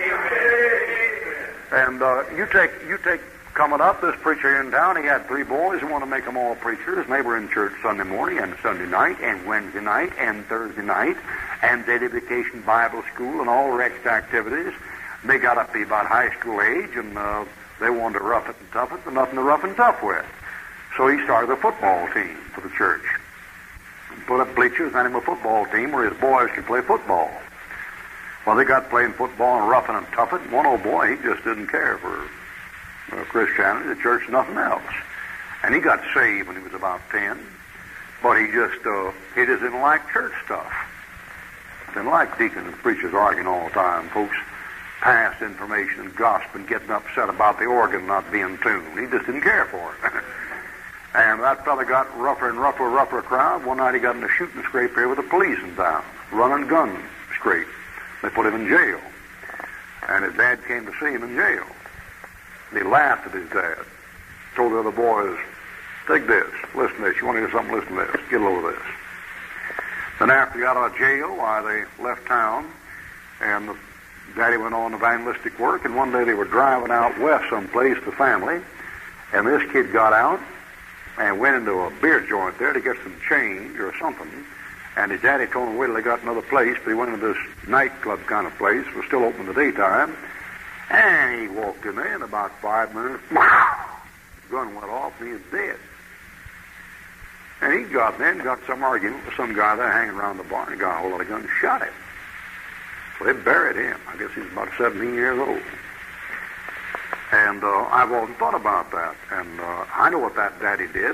And you take coming up, this preacher here in town, he had 3 boys who want to make them all preachers, and they were in church Sunday morning and Sunday night and Wednesday night and Thursday night and dedication Bible school and all Rex activities. They got up to be about high school age, and they wanted to rough it and tough it, but nothing to rough and tough with. So he started a football team for the church. Put up bleachers and him a football team where his boys could play football. Well, they got playing football and roughing and toughing. One old boy, he just didn't care for Christianity, the church, nothing else. And he got saved when he was about 10. But he just didn't like church stuff. Didn't like deacons and preachers arguing all the time. Folks pass information and gossip and getting upset about the organ not being tuned. He just didn't care for it. And that fella got rougher and rougher crowd. One night he got in a shooting scrape here with the police in town. Run and gun scrape. They put him in jail. And his dad came to see him in jail. And he laughed at his dad. Told the other boys, take this, listen to this. You want to hear something, listen to this. Get a load of this. Then after he got out of jail, they left town, and the Daddy went on evangelistic work, and one day they were driving out west someplace, the family, and this kid got out and went into a beer joint there to get some change or something. And his daddy told him, wait till they got another place, but he went into this nightclub kind of place. It was still open in the daytime. And he walked in there in about 5 minutes. The gun went off and he was dead. And he got there and got some argument with some guy there hanging around the bar, and got a hold of the gun and shot him. So they buried him. I guess he was about 17 years old. And I've often thought about that. And I know what that daddy did.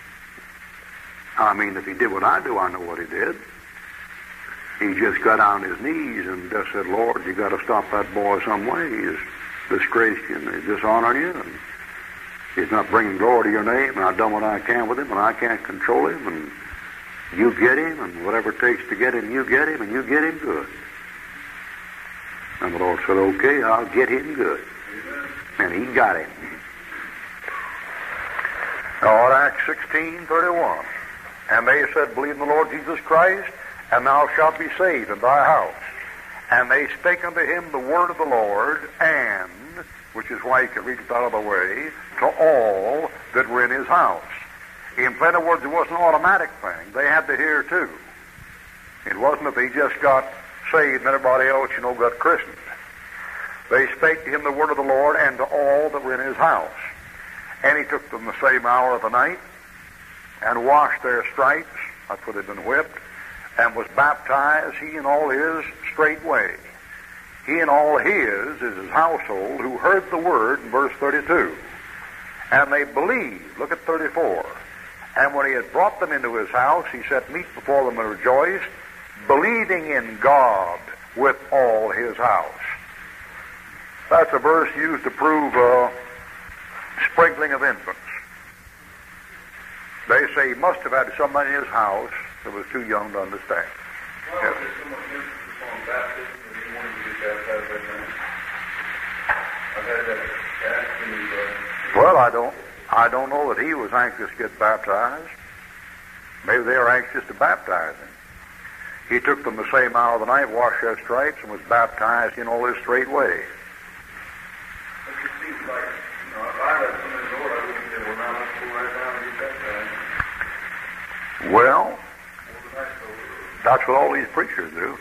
I mean, if he did what I do, I know what he did. He just got on his knees and just said, Lord, you got to stop that boy some way. He's disgraced you and he's dishonoring you. And he's not bringing glory to your name. And I've done what I can with him, and I can't control him. And you get him, and whatever it takes to get him, you get him, and you get him good. And the Lord said, okay, I'll get him good. And he got him. Now, Acts 16:31. And they said, believe in the Lord Jesus Christ, and thou shalt be saved in thy house. And they spake unto him the word of the Lord, and, which is why he could read it out of the way, to all that were in his house. In plain words, it wasn't an automatic thing. They had to hear too. It wasn't that they just got saved and everybody else, got christened. They spake to him the word of the Lord and to all that were in his house. And he took them the same hour of the night, and washed their stripes, that's what they'd been whipped, and was baptized, he and all his, straightway. He and all his is his household, who heard the word, in verse 32. And they believed, look at 34. And when he had brought them into his house, he set meat before them and rejoiced, believing in God with all his house. That's a verse used to prove sprinkling of infants. They say he must have had somebody in his house that was too young to understand. Well, Yes. there's so much emphasis on baptism that he wanted to get baptized right now. I've had that asked me. Well, I don't know that he was anxious to get baptized. Maybe they were anxious to baptize him. He took them the same hour of the night, washed their stripes, and was baptized in all his straight way. But it seems like, if I let somebody know it, I wouldn't say, well, now let's go right down and get baptized. Well, that's what all these preachers do.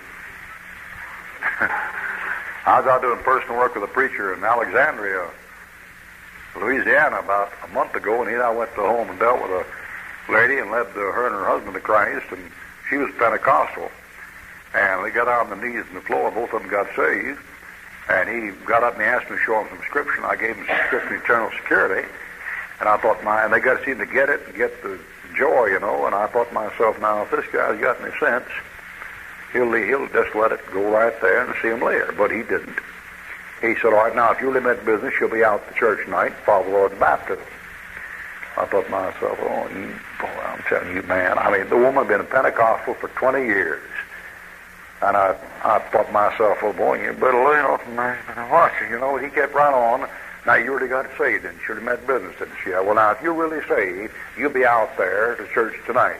I was out doing personal work with a preacher in Alexandria, Louisiana, about a month ago, and he and I went to home and dealt with a lady and led her and her husband to Christ, and she was Pentecostal. And they got on their knees on the floor, both of them got saved, and he got up and he asked me to show him some scripture, and I gave him some scripture, eternal security, and I thought, and they got to seem to get it and get the joy, and I thought to myself, now, if this guy's got any sense, he'll just let it go right there and see him later. But he didn't. He said, all right, now, if you'll leave that business, you'll be out at the church tonight and follow the Lord's baptism. I thought to myself, boy, I'm telling you, man, the woman had been a Pentecostal for 20 years. And I thought to myself, boy, you better lay off and watch it. He kept right on. Now, you already got saved, didn't you? You met business, didn't you? Well, now, if you're really saved, you'll be out there at the church tonight.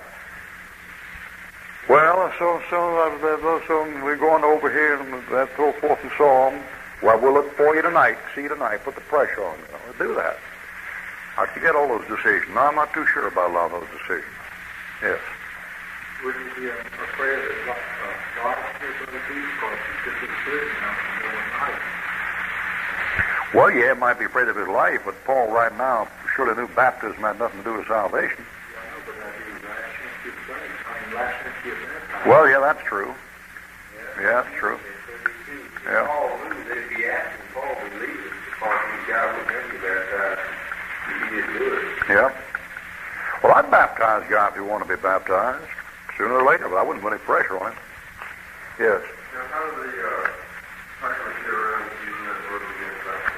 Well, so we're going over here and so forth and so on. Well, we'll look for you tonight, see you tonight, put the pressure on you. We'll do that. I forget all those decisions. No, I'm not too sure about a lot of those decisions. Yes. Would you be afraid that God is going to be because you could be good now and night? Well, yeah, he might be afraid of his life, but Paul right now surely knew baptism had nothing to do with salvation. Yeah, I know, but that is last chance to get saved. Last chance to get baptized. Well, yeah, that's true. Yeah, that's true. Yeah. Paul knew they'd be asking Paul to leave it because these guys would make you baptized. He didn't do it. Yeah. Well, I'd baptize God if you want to be baptized sooner or later, but I wouldn't put any pressure on him. Yes. Now, how do the Cyclists get around using that word against baptism?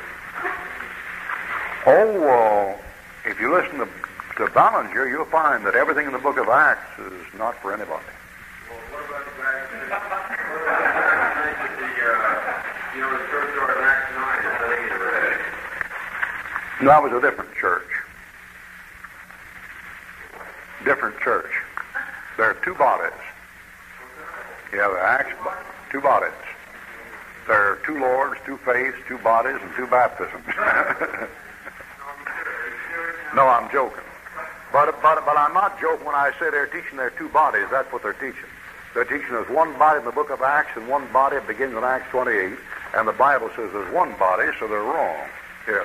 If you listen to Ballinger, you'll find that everything in the book of Acts is not for anybody. Well, what about the fact that the churchyard in Acts 9 is letting it ready? No, that was a different church. Different church. There are two bodies. Yeah, the Acts, two bodies. There are 2 Lords, 2 faiths, 2 bodies, and 2 baptisms. No, I'm joking. But I'm not joking when I say they're teaching there are 2 bodies. That's what they're teaching. They're teaching there's 1 body in the book of Acts and 1 body beginning in Acts 28. And the Bible says there's 1 body, so they're wrong. Yes.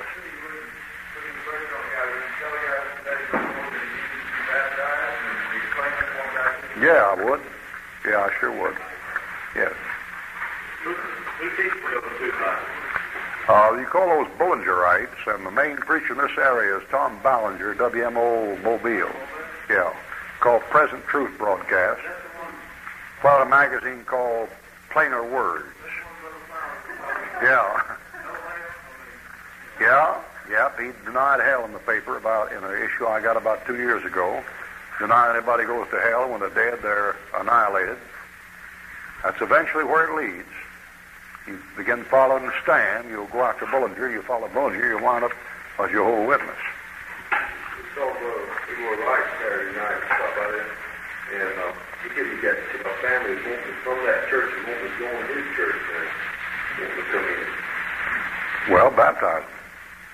Yeah, I would. Yeah, I sure would. Yes. Who teaches those 2 bodies? You call those Bullingerites, and the main preacher in this area is Tom Ballinger, WMO Mobile. Yeah. Called Present Truth Broadcast. Well, a magazine called Plainer Words. Yeah. Yep, he denied hell in the paper in an issue I got about 2 years ago. Deny anybody goes to hell. When they're dead, they're annihilated. That's eventually where it leads. You begin following the stand, you'll go after Bullinger, you follow Bullinger, you wind up as Jehovah's Witness. We saw people were right Saturday night and stuff like that. And you got families from that church and wanting to join his church and wanting to come in. Well, baptize them.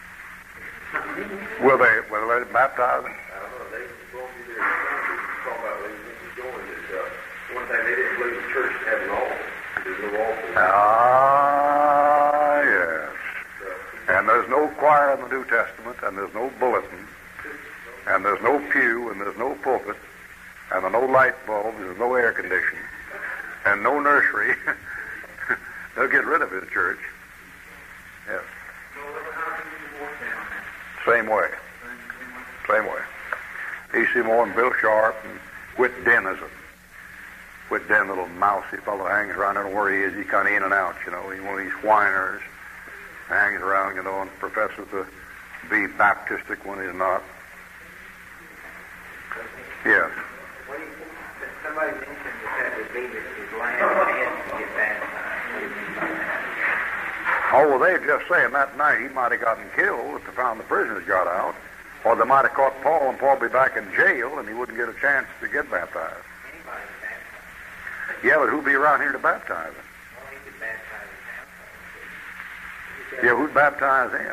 Will they let him baptize them? I don't know. They won't be there talking about they want to join this. One thing, they didn't believe the church had an altar. There's no altar. Ah, yes. And there's no choir in the New Testament, and there's no bulletin, and there's no pew, and there's no pulpit, and there's no light bulbs, there's no air conditioning, and no nursery. They'll get rid of his church. Yes. Same way. E.C. Moore and Bill Sharp and Whit Dennism. Whit Den, little mousy fellow, hangs around. I don't know where he is. He's kind of in and out, He's one of these whiners. Hangs around, and professes to be Baptistic when he's not. Yes. Somebody mentioned that would be that his land had to get baptized. Oh, well, they're just saying that night he might have gotten killed if they found the prisoners got out. Or they might have caught Paul and Paul be back in jail and he wouldn't get a chance to get baptized. Anybody can baptize. Yeah, but who'd be around here to baptize him? Well, he could baptize his house. Yeah, who'd baptize him?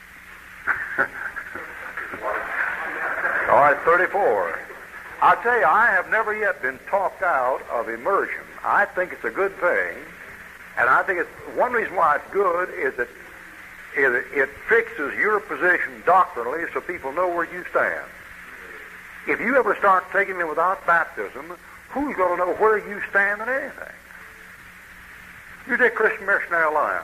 All right, 34. I'll tell you, I have never yet been talked out of immersion. I think it's a good thing, and I think it's one reason why it's good is that it fixes your position doctrinally so people know where you stand. If you ever start taking them without baptism, who's going to know where you stand in anything? You take Christian Missionary Alliance.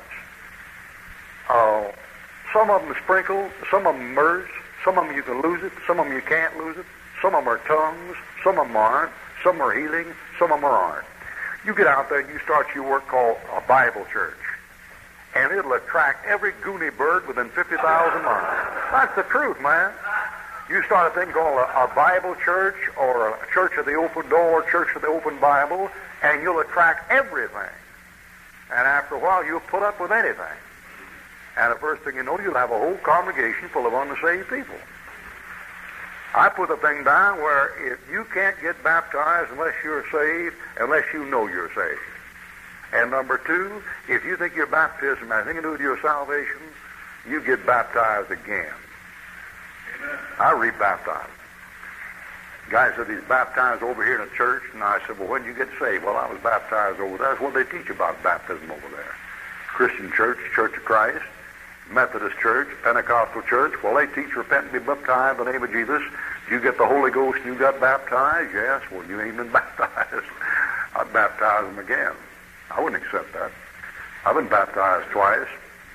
Some of them sprinkle, some of them merge, some of them you can lose it, some of them you can't lose it, some of them are tongues, some of them aren't, some are healing, some of them aren't. You get out there and you start your work called a Bible church, and it'll attract every goony bird within 50,000 miles. That's the truth, man. You start a thing called a Bible church or a church of the open door, church of the open Bible, and you'll attract everything. And after a while, you'll put up with anything. And the first thing you know, you'll have a whole congregation full of unsaved people. I put the thing down where if you can't get baptized unless you're saved, unless you know you're saved. And number two, if you think your baptism has anything to do with your salvation, you get baptized again. Amen. I rebaptized. The guy said he's baptized over here in a church, and I said, well, when did you get saved? Well, I was baptized over there. That's what they teach about baptism over there. Christian Church, Church of Christ, Methodist Church, Pentecostal Church. Well, they teach repent and be baptized in the name of Jesus. You get the Holy Ghost and you got baptized? Yes. Well, you ain't been baptized. I'd baptize them again. I wouldn't accept that. I've been baptized twice.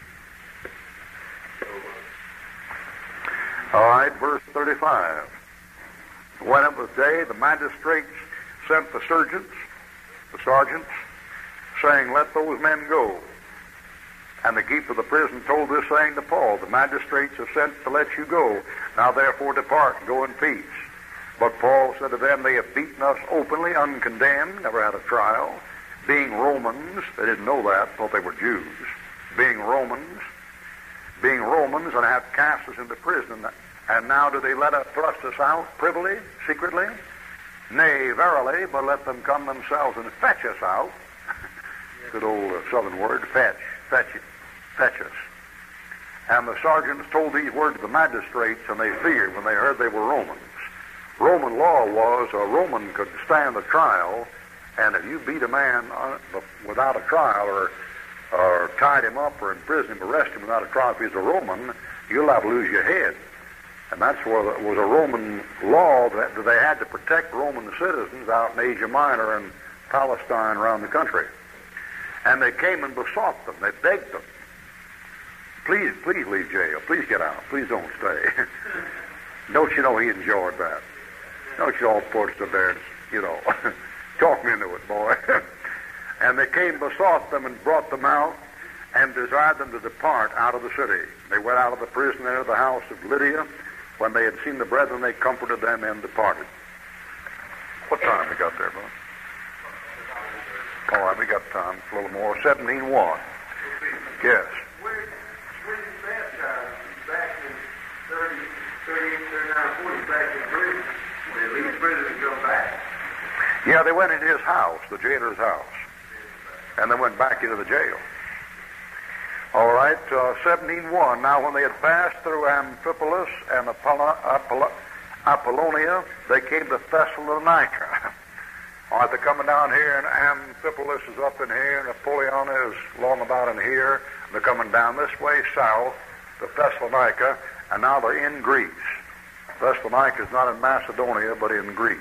All right, verse 35. When it was day, the magistrates sent the sergeants, saying, let those men go. And the keeper of the prison told this saying to Paul, the magistrates have sent to let you go. Now therefore depart and go in peace. But Paul said to them, they have beaten us openly, uncondemned, never had a trial. Being Romans, they didn't know that, thought they were Jews. Being Romans, and have cast us into prison. And now do they let us thrust us out privily, secretly? Nay, verily, but let them come themselves and fetch us out. good old southern word, fetch us. And the sergeants told these words to the magistrates, and they feared when they heard they were Romans. Roman law was a Roman could stand a trial, and if you beat a man without a trial or tied him up or imprisoned him, arrested him without a trial, if he's a Roman, you'll have to lose your head. And that's where it was a Roman law that they had to protect Roman citizens out in Asia Minor and Palestine around the country. And they came and besought them. They begged them. Please leave jail. Please get out. Please don't stay. Don't you know he enjoyed that? Don't you all put it there, talk me into it, boy. And they came, besought them, and brought them out, and desired them to depart out of the city. They went out of the prison into the house of Lydia. When they had seen the brethren, they comforted them and departed. What time we got there, bud? All right, we got time. A little more. 17:1. Yes. When he baptized, back in 30, 39, 40, back in prison, when they leave prison and come back. Yeah, they went into his house, the jailer's house, and they went back into the jail. All right, 17:1. Now, when they had passed through Amphipolis and Apollonia, they came to Thessalonica. All right, they're coming down here, and Amphipolis is up in here, and Apollonia is long about in here. They're coming down this way south to Thessalonica, and now they're in Greece. Thessalonica is not in Macedonia, but in Greece.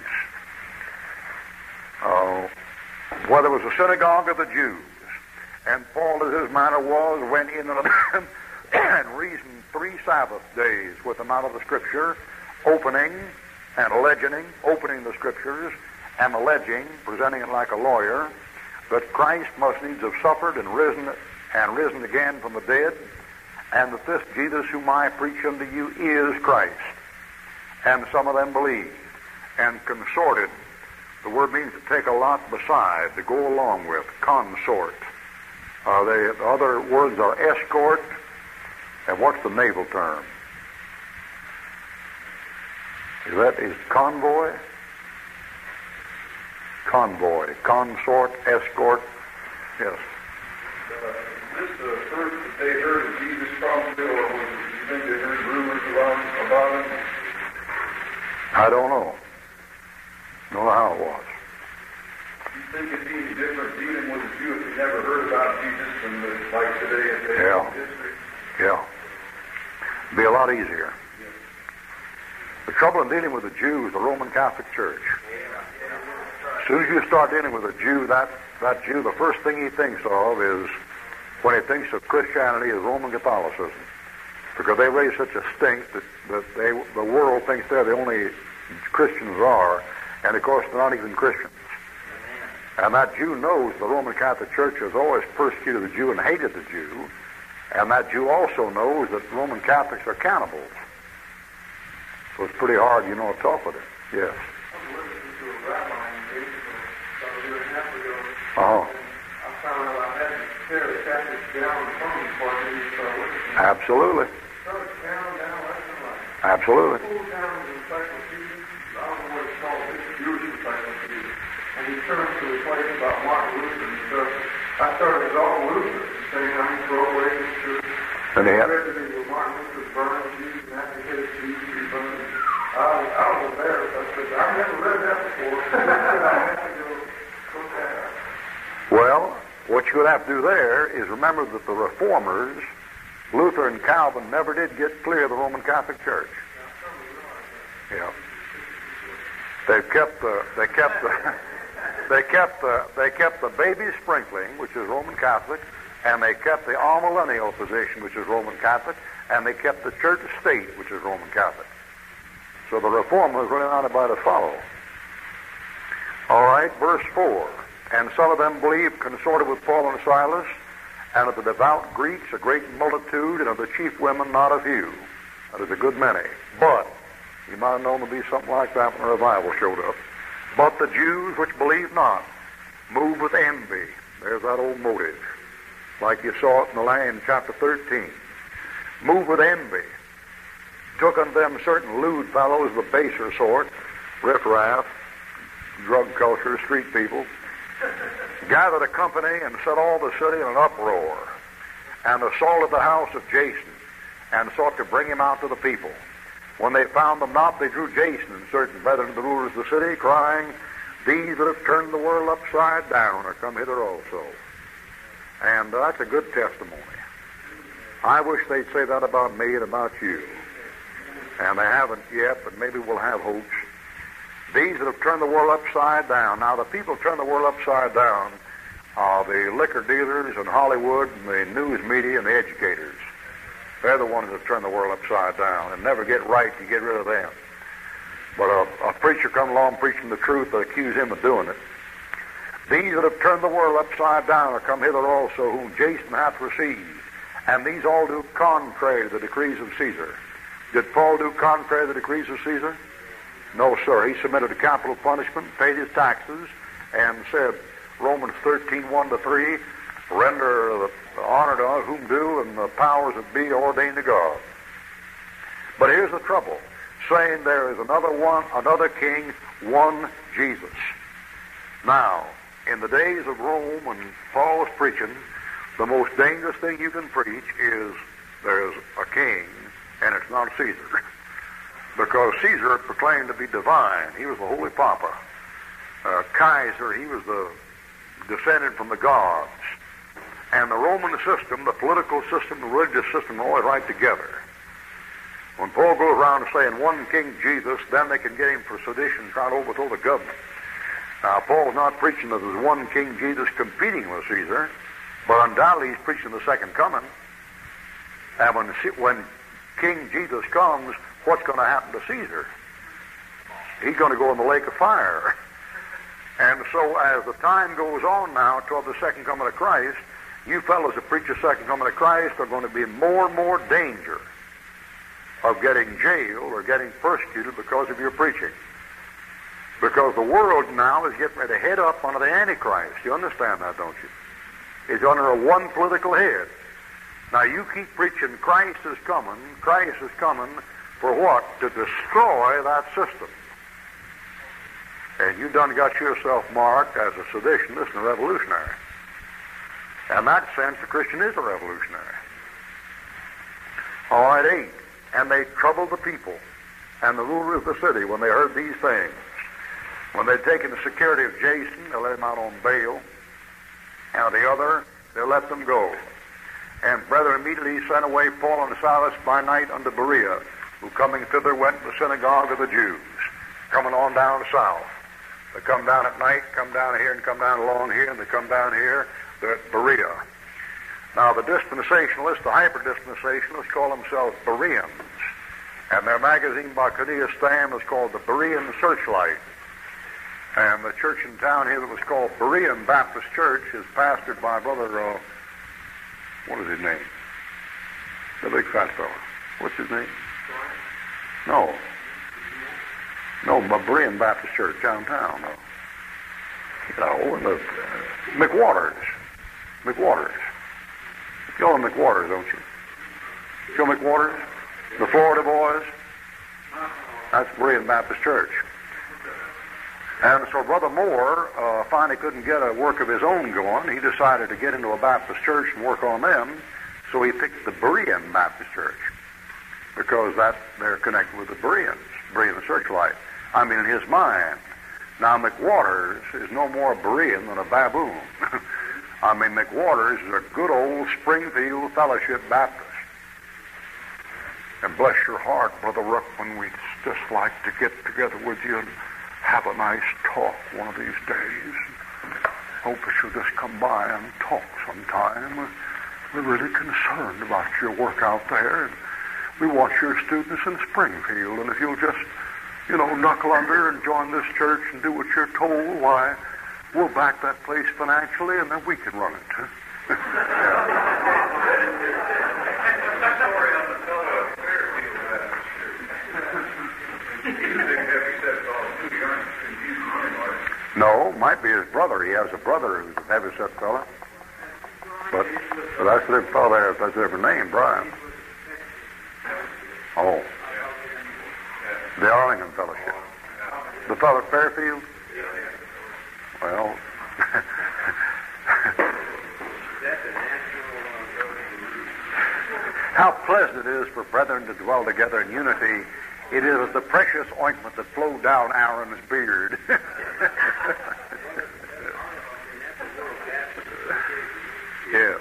Where there was a synagogue of the Jews, and Paul, as his manner was, went in and reasoned 3 Sabbath days with them out of the Scripture, opening the Scriptures, and alleging, presenting it like a lawyer, that Christ must needs have suffered and risen again from the dead, and that this Jesus whom I preach unto you is Christ. And some of them believed and consorted. The word means to take a lot beside, to go along with, consort. The other words are escort, and what's the naval term? Is convoy? Convoy, consort, escort, yes. Is this the first that they heard of Jesus probably, or was it, you think they heard rumors about him? I don't know. Don't know how it was. You think it'd be any different dealing with a Jew if you never heard about Jesus than like today in history? Yeah. It'd be a lot easier. The trouble in dealing with the Jew is the Roman Catholic Church. As soon as you start dealing with a Jew, that Jew, the first thing he thinks of is, when he thinks of Christianity, is Roman Catholicism. Because they raise such a stink that the world thinks they're the only Christians are, and of course they're not even Christians. And that Jew knows the Roman Catholic Church has always persecuted the Jew and hated the Jew, and that Jew also knows that Roman Catholics are cannibals. So it's pretty hard, to talk with him. Yes. I'm listening to a rabbi in about a year and a half ago. Oh. I found out I had to tear the Catholics down the phone department and start listening. Absolutely. Started down, left and right. Absolutely. Pulled down the encyclopedia. I don't know what it's called. It's a Jewish encyclopedia. And he turned to a place about Martin Luther and stuff. I started with all Luther, saying how he throw away the church. And he had... Everything with Martin Luther burned Jesus and advocated Jesus to be burned. I was there. I said, I've never read that before. I have to go look that up. Well, what you would have to do there is remember that the Reformers, Luther and Calvin, never did get clear of the Roman Catholic Church. Yeah. They kept the baby sprinkling, which is Roman Catholic, and they kept the amillennial position, which is Roman Catholic, and they kept the church state, which is Roman Catholic. So the Reformers really not about to follow. All right, verse 4. And some of them believed, consorted with Paul and Silas, and of the devout Greeks a great multitude, and of the chief women not a few. That is a good many. But, you might have known there'd be something like that when a revival showed up. But the Jews which believed not, moved with envy. There's that old motive. Like you saw it in the land, chapter 13. Moved with envy. Took unto them certain lewd fellows of the baser sort, riffraff, drug culture, street people, gathered a company and set all the city in an uproar, and assaulted the house of Jason, and sought to bring him out to the people. When they found them not, they drew Jason and certain brethren of the rulers of the city, crying, "These that have turned the world upside down are come hither also." And that's a good testimony. I wish they'd say that about me and about you. And they haven't yet, but maybe we'll have hopes. These that have turned the world upside down. Now, the people who turn the world upside down are the liquor dealers and Hollywood and the news media and the educators. They're the ones that turn the world upside down and never get right to get rid of them. But a preacher come along preaching the truth, they accuse him of doing it. These that have turned the world upside down are come hither also, whom Jason hath received. And these all do contrary to the decrees of Caesar. Did Paul do contrary to the decrees of Caesar? No, sir. He submitted to capital punishment, paid his taxes, and said, Romans 13:1-3, render the honor to whom due, and the powers that be ordained to God. But here's the trouble, saying there is another king, one Jesus. Now, in the days of Rome, when Paul was preaching, the most dangerous thing you can preach is there's a king, and it's not Caesar. Because Caesar proclaimed to be divine. He was the Holy Papa. Kaiser, he was the descended from the gods. And the Roman system, the political system, the religious system, are always right together. When Paul goes around saying one king Jesus, then they can get him for sedition and try to overthrow the government. Now, Paul's not preaching that there's one king Jesus competing with Caesar, but undoubtedly he's preaching the second coming. And when King Jesus comes, what's going to happen to Caesar? He's going to go in the lake of fire. And so as the time goes on now toward the second coming of Christ, you fellows that preach the second coming of Christ are going to be in more and more danger of getting jailed or getting persecuted because of your preaching. Because the world now is getting ready to head up under the Antichrist. You understand that, don't you? It's under a one political head. Now you keep preaching Christ is coming for what? To destroy that system. And you done got yourself marked as a seditionist and a revolutionary. In that sense, the Christian is a revolutionary. All right, 8. And they troubled the people and the ruler of the city when they heard these things. When they'd taken the security of Jason, they let him out on bail. And the other, they let them go. And brethren immediately sent away Paul and Silas by night unto Berea, who coming thither went to the synagogue of the Jews, coming on down south. They come down at night, come down here, and come down along here, and they come down here. They're at Berea. Now, the dispensationalists, the hyper-dispensationalists, call themselves Bereans. And their magazine by Cornelius Stam is called the Berean Searchlight. And the church in town here that was called Berean Baptist Church is pastored by Brother, what is his name? The big fat fellow. What's his name? No, Berean Baptist Church downtown. McWaters. You know McWaters, don't you? You know McWaters? The Florida boys? That's Berean Baptist Church. And so Brother Moore finally couldn't get a work of his own going. He decided to get into a Baptist church and work on them. So he picked the Berean Baptist Church because they're connected with the Bereans, Berean Searchlight. I mean, in his mind. Now, McWaters is no more a Berean than a baboon. I mean, McWaters is a good old Springfield Fellowship Baptist. And bless your heart, Brother Ruckman, we'd just like to get together with you and have a nice talk one of these days. Hope that you'll just come by and talk sometime. We're really concerned about your work out there. And we want your students in Springfield. And if you'll just, knuckle under and join this church and do what you're told, why, we'll back that place financially and then we can run it. No, might be his brother. He has a brother who's a heavy-set fella. But that's the fellow there. That's their name, Brian. Oh. The Arlington Fellowship. The fellow at Fairfield? Well, How pleasant it is for brethren to dwell together in unity. It is the precious ointment that flowed down Aaron's beard. Yeah.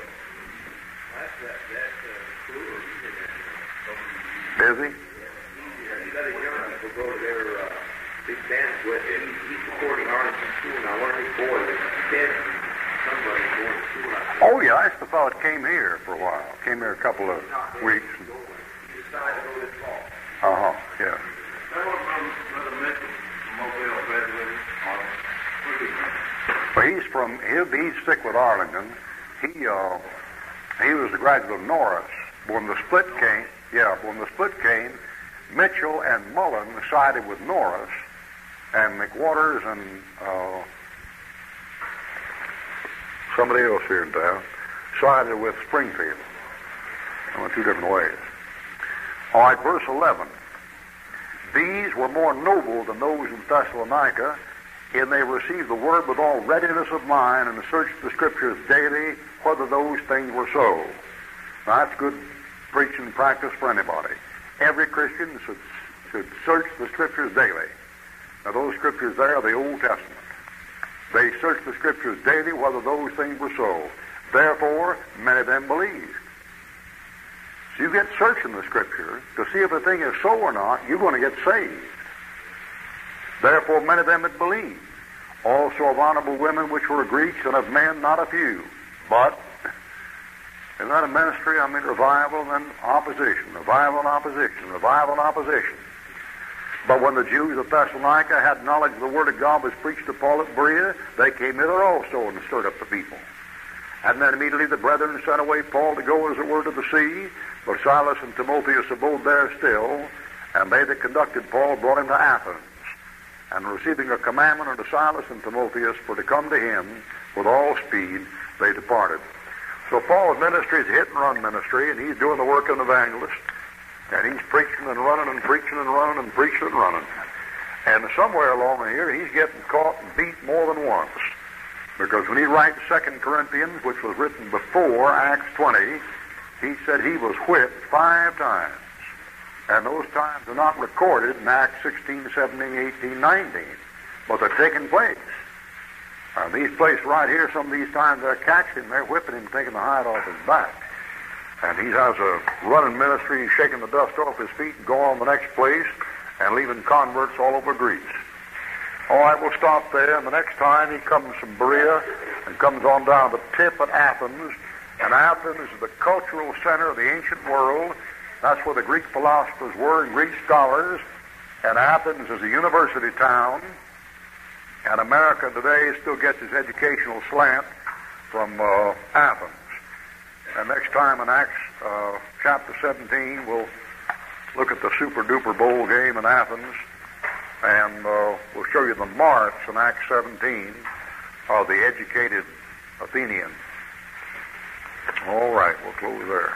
Busy? You got a young people go to their big banquet, and he's recording Arlington School. Now, one of these boys is dead. Somebody going to school. Oh, yeah, that's the fellow that came here for a while. Came here a couple of weeks. He decided to go this fall. Uh-huh, yeah. That was Brother Mitchell from Mobile graduated. Well, he's sick with Arlington. He was a graduate of Norris. When the split came, Mitchell and Mullen sided with Norris, and McWaters and somebody else here in town sided with Springfield. I went two different ways. All right, verse 11. These were more noble than those in Thessalonica, and they received the word with all readiness of mind, and searched the Scriptures daily whether those things were so. Now, that's good preaching practice for anybody. Every Christian should search the Scriptures daily. Now, those Scriptures there are the Old Testament. They searched the Scriptures daily whether those things were so. Therefore, many of them believed. So you get searching the Scripture to see if a thing is so or not, you're going to get saved. Therefore, many of them had believed. Also of honorable women which were Greeks, and of men not a few. But, isn't that a ministry? I mean, revival and opposition, revival and opposition, revival and opposition. But when the Jews of Thessalonica had knowledge of the word of God was preached to Paul at Berea, they came thither also and stirred up the people. And then immediately the brethren sent away Paul to go, as it were, to the sea. But Silas and Timotheus abode there still, and they that conducted Paul brought him to Athens. And receiving a commandment unto Silas and Timotheus for to come to him with all speed, they departed. So Paul's ministry is a hit-and-run ministry, and he's doing the work of an evangelist. And he's preaching and running and preaching and running and preaching and running. And somewhere along here, he's getting caught and beat more than once. Because when he writes 2 Corinthians, which was written before Acts 20, he said he was whipped 5 times. And those times are not recorded in Acts 16, 17, 18, 19. But they're taking place. These places right here, some of these times they're catching him, they're whipping him, taking the hide off his back. And he has a running ministry, he's shaking the dust off his feet and going on the next place and leaving converts all over Greece. All right, we'll stop there. And the next time he comes from Berea and comes on down the tip at Athens. And Athens is the cultural center of the ancient world. That's where the Greek philosophers were and Greek scholars. And Athens is a university town. And America today still gets its educational slant from Athens. And next time in Acts chapter 17, we'll look at the Super Duper Bowl game in Athens. And we'll show you the marks in Acts 17 of the educated Athenian. All right, we'll close there.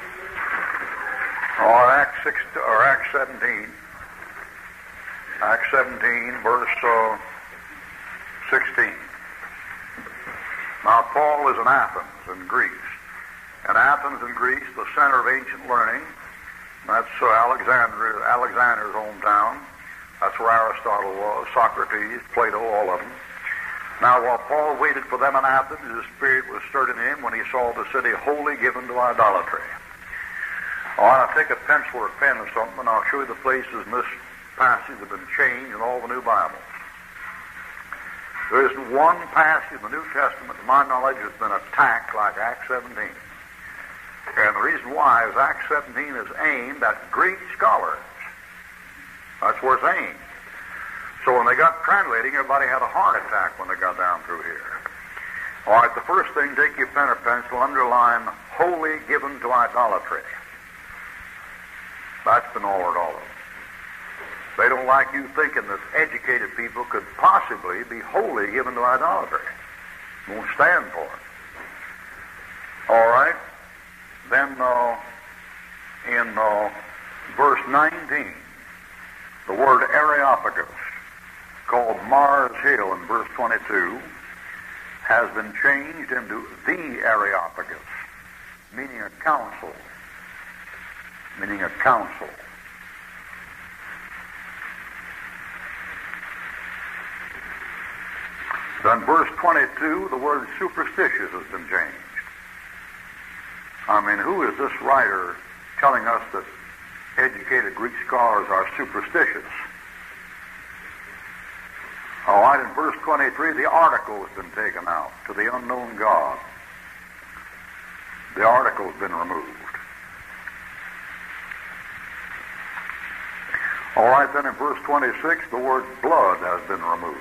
All right, Acts 17. Acts 17, verse 16. Now, Paul is in Athens in Greece. And Athens in Greece, the center of ancient learning. That's Alexander's hometown. That's where Aristotle was, Socrates, Plato, all of them. Now, while Paul waited for them in Athens, his spirit was stirred in him when he saw the city wholly given to idolatry. All right, I'll take a pencil or a pen or something, and I'll show you the places in this passage that have been changed in all the new Bibles. There isn't one passage in the New Testament, to my knowledge, that's been attacked like Acts 17. And the reason why is Acts 17 is aimed at Greek scholars. That's where it's aimed. So when they got translating, everybody had a heart attack when they got down through here. All right, the first thing, take your pen or pencil, underline wholly given to idolatry. That's been altered all of them. They don't like you thinking that educated people could possibly be wholly given to idolatry. Won't stand for it. All right. Then in verse 19, the word Areopagus, called Mars Hill in verse 22, has been changed into the Areopagus, meaning a council. meaning a council. Then verse 22, the word superstitious has been changed. I mean, who is this writer telling us that educated Greek scholars are superstitious? All right, in verse 23, the article has been taken out, to the unknown God. The article has been removed. All right, then in verse 26, the word blood has been removed.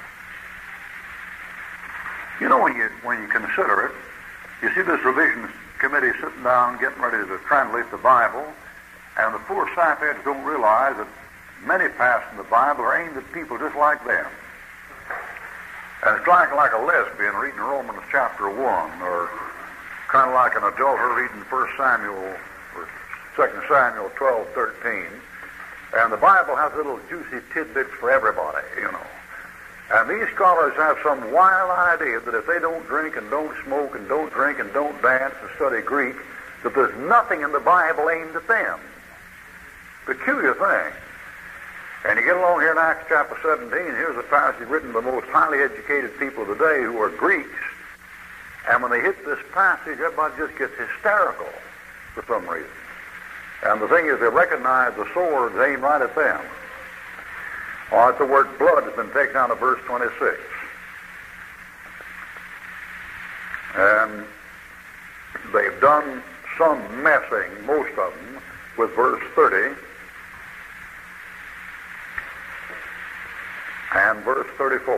You know, when you consider it, you see this revision committee sitting down, getting ready to translate the Bible, and the poor sapheads don't realize that many passages in the Bible are aimed at people just like them. And it's like a lesbian reading Romans chapter 1, or kind of like an adulterer reading 1 Samuel or 2 Samuel 12:13. And the Bible has little juicy tidbits for everybody, you know. And these scholars have some wild idea that if they don't drink and don't smoke and don't drink and don't dance and study Greek, that there's nothing in the Bible aimed at them. Peculiar thing. And you get along here in Acts chapter 17, here's a passage written to the most highly educated people of the day who are Greeks. And when they hit this passage, everybody just gets hysterical for some reason. And the thing is, they recognize the swords aimed right at them. All right, the word blood has been taken out of verse 26. And they've done some messing, most of them, with verse 30 and verse 34.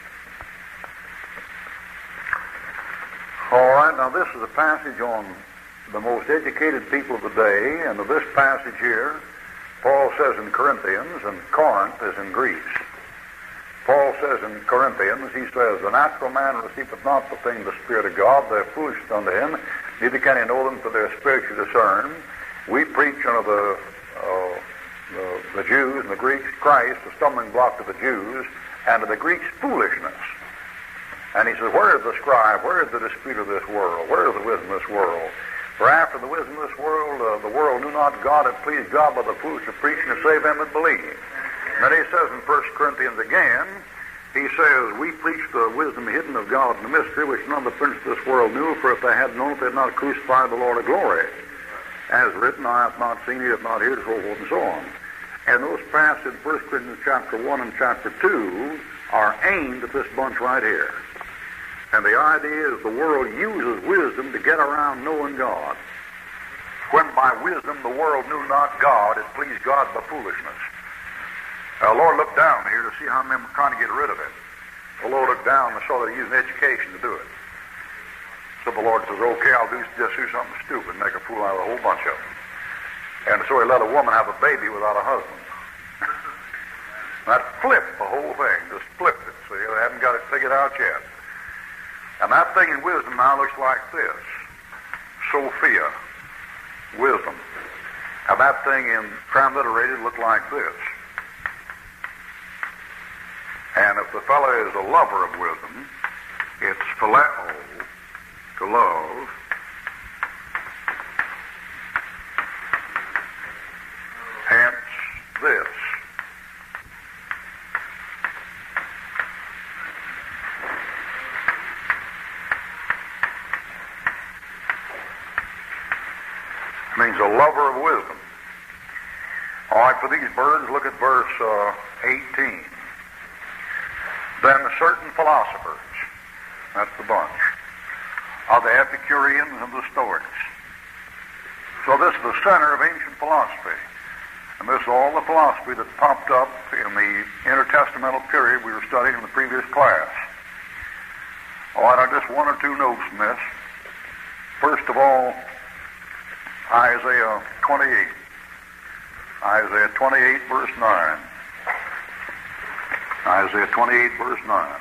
All right, now this is a passage on the most educated people of the day, and of this passage here, Paul says in Corinthians, and Corinth is in Greece. Paul says in Corinthians, he says, the natural man receiveth not the things of the Spirit of God, they're foolishness unto him, neither can he know them, for they're spiritually discerned. We preach unto the Jews and the Greeks Christ, the stumbling block to the Jews, and to the Greeks foolishness. And he says, where is the scribe? Where is the dispute of this world? Where is the wisdom of this world? For after the wisdom of this world, the world knew not God, and pleased God by the foolish of preaching to save them that believe. And then he says in 1 Corinthians again, he says, we preach the wisdom hidden of God in the mystery, which none of the princes of this world knew, for if they had known it, they had not crucified the Lord of glory. As written, I have not seen, it, have not heard, so forth and so on. And those passages in 1 Corinthians chapter 1 and chapter 2 are aimed at this bunch right here. And the idea is the world uses wisdom to get around knowing God. When by wisdom the world knew not God, it pleased God by foolishness. The Lord looked down here to see how men were trying to get rid of it. The Lord looked down and saw that he used education to do it. So the Lord says, okay, I'll just do something stupid and make a fool out of a whole bunch of them. And so he let a woman have a baby without a husband. That flipped the whole thing, just flipped it. See, they haven't got it figured out yet. And that thing in wisdom now looks like this. Sophia, wisdom. And that thing in transliterated looked like this. And if the fellow is a lover of wisdom, it's phileo, to love. Hence this. Means a lover of wisdom. All right, for these birds, look at verse 18. Then certain philosophers, that's the bunch, of the Epicureans and the Stoics. So this is the center of ancient philosophy. And this is all the philosophy that popped up in the intertestamental period we were studying in the previous class. All right, just one or two notes from this. First of all, Isaiah 28. Isaiah 28, verse 9. Isaiah 28, verse 9.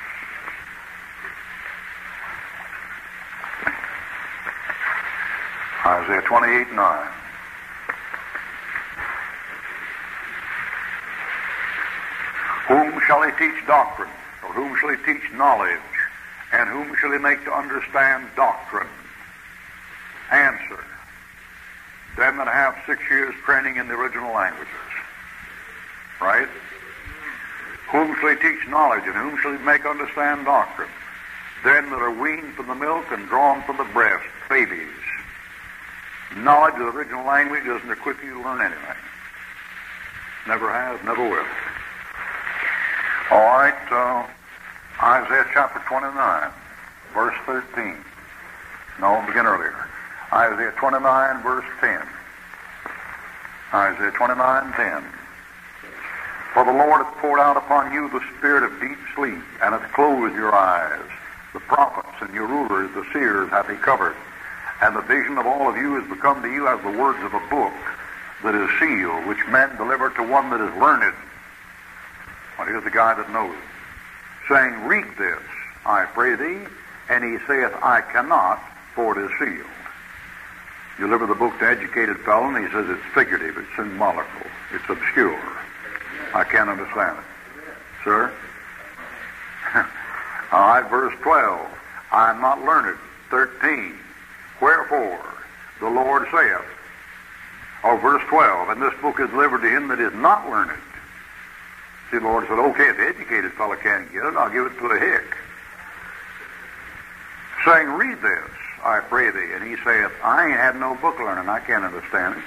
Isaiah 28, 9. Whom shall he teach doctrine? Or whom shall he teach knowledge? And whom shall he make to understand doctrine? Answer. them that have 6 years training in the original languages. Right? Whom shall he teach knowledge, and whom shall he make understand doctrine? Them that are weaned from the milk and drawn from the breast, babies. Knowledge of the original language doesn't equip you to learn anything. Never has, never will. All right, Isaiah chapter 29, verse 13. No, begin earlier. Isaiah 29, verse 10. Isaiah 29:10. For the Lord hath poured out upon you the spirit of deep sleep, and hath closed your eyes. The prophets and your rulers, the seers, hath he covered. And the vision of all of you is become to you as the words of a book that is sealed, which men deliver to one that is learned. Well, here's the guy that knows. Saying, read this, I pray thee. And he saith, I cannot, for it is sealed. You deliver the book to an educated fellow, and he says it's figurative, it's symbolical, it's obscure. I can't understand it. Sir? All right, verse 12. I am not learned. 13. Wherefore, the Lord saith, or verse 12, and this book is delivered to him that is not learned. See, the Lord said, okay, if the educated fellow can't get it, I'll give it to a hick. Saying, read this, I pray thee. And he saith, I ain't had no book learning, I can't understand it.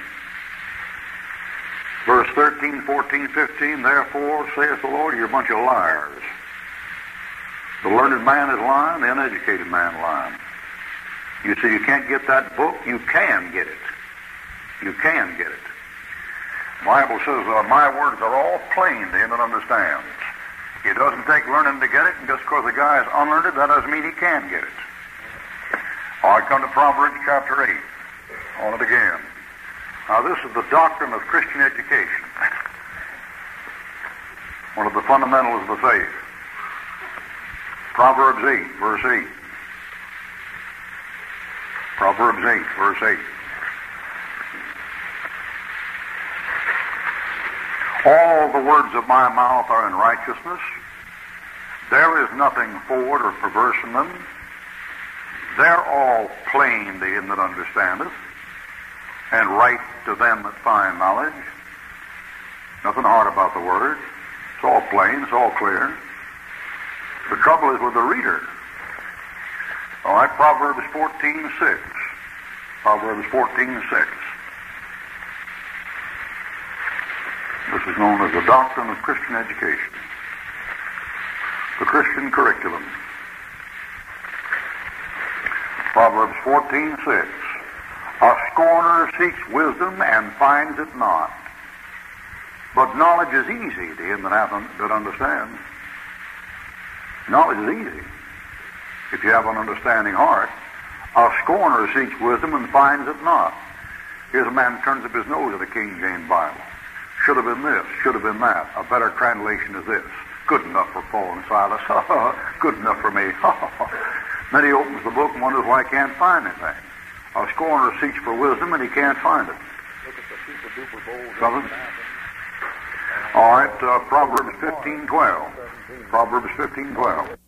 Verse 13, 14, 15, therefore, saith the Lord, you're a bunch of liars. The learned man is lying, the uneducated man lying. You say you can't get that book, you can get it. You can get it. The Bible says, my words are all plain to him that understands. It doesn't take learning to get it, and just because the guy is unlearned, that doesn't mean he can get it. All right, come to Proverbs chapter 8. On it again. Now, this is the doctrine of Christian education. One of the fundamentals of the faith. Proverbs 8, verse 8. Proverbs 8, verse 8. All the words of my mouth are in righteousness. There is nothing forward or perverse in them. They're all plain to him that understandeth, and right to them that find knowledge. Nothing hard about the word. It's all plain, it's all clear. The trouble is with the reader. All right, Proverbs 14:6. Proverbs 14:6. This is known as the doctrine of Christian education. The Christian curriculum. Proverbs 14:6. A scorner seeks wisdom and finds it not. But knowledge is easy to him that understands. Knowledge is easy if you have an understanding heart. A scorner seeks wisdom and finds it not. Here's a man who turns up his nose at the King James Bible. Should have been this, should have been that. A better translation is this. Good enough for Paul and Silas. Good enough for me. Then he opens the book and wonders why he can't find anything. A scorner seeks for wisdom and he can't find it. Something? All right, Proverbs 15:12. Proverbs 15:12.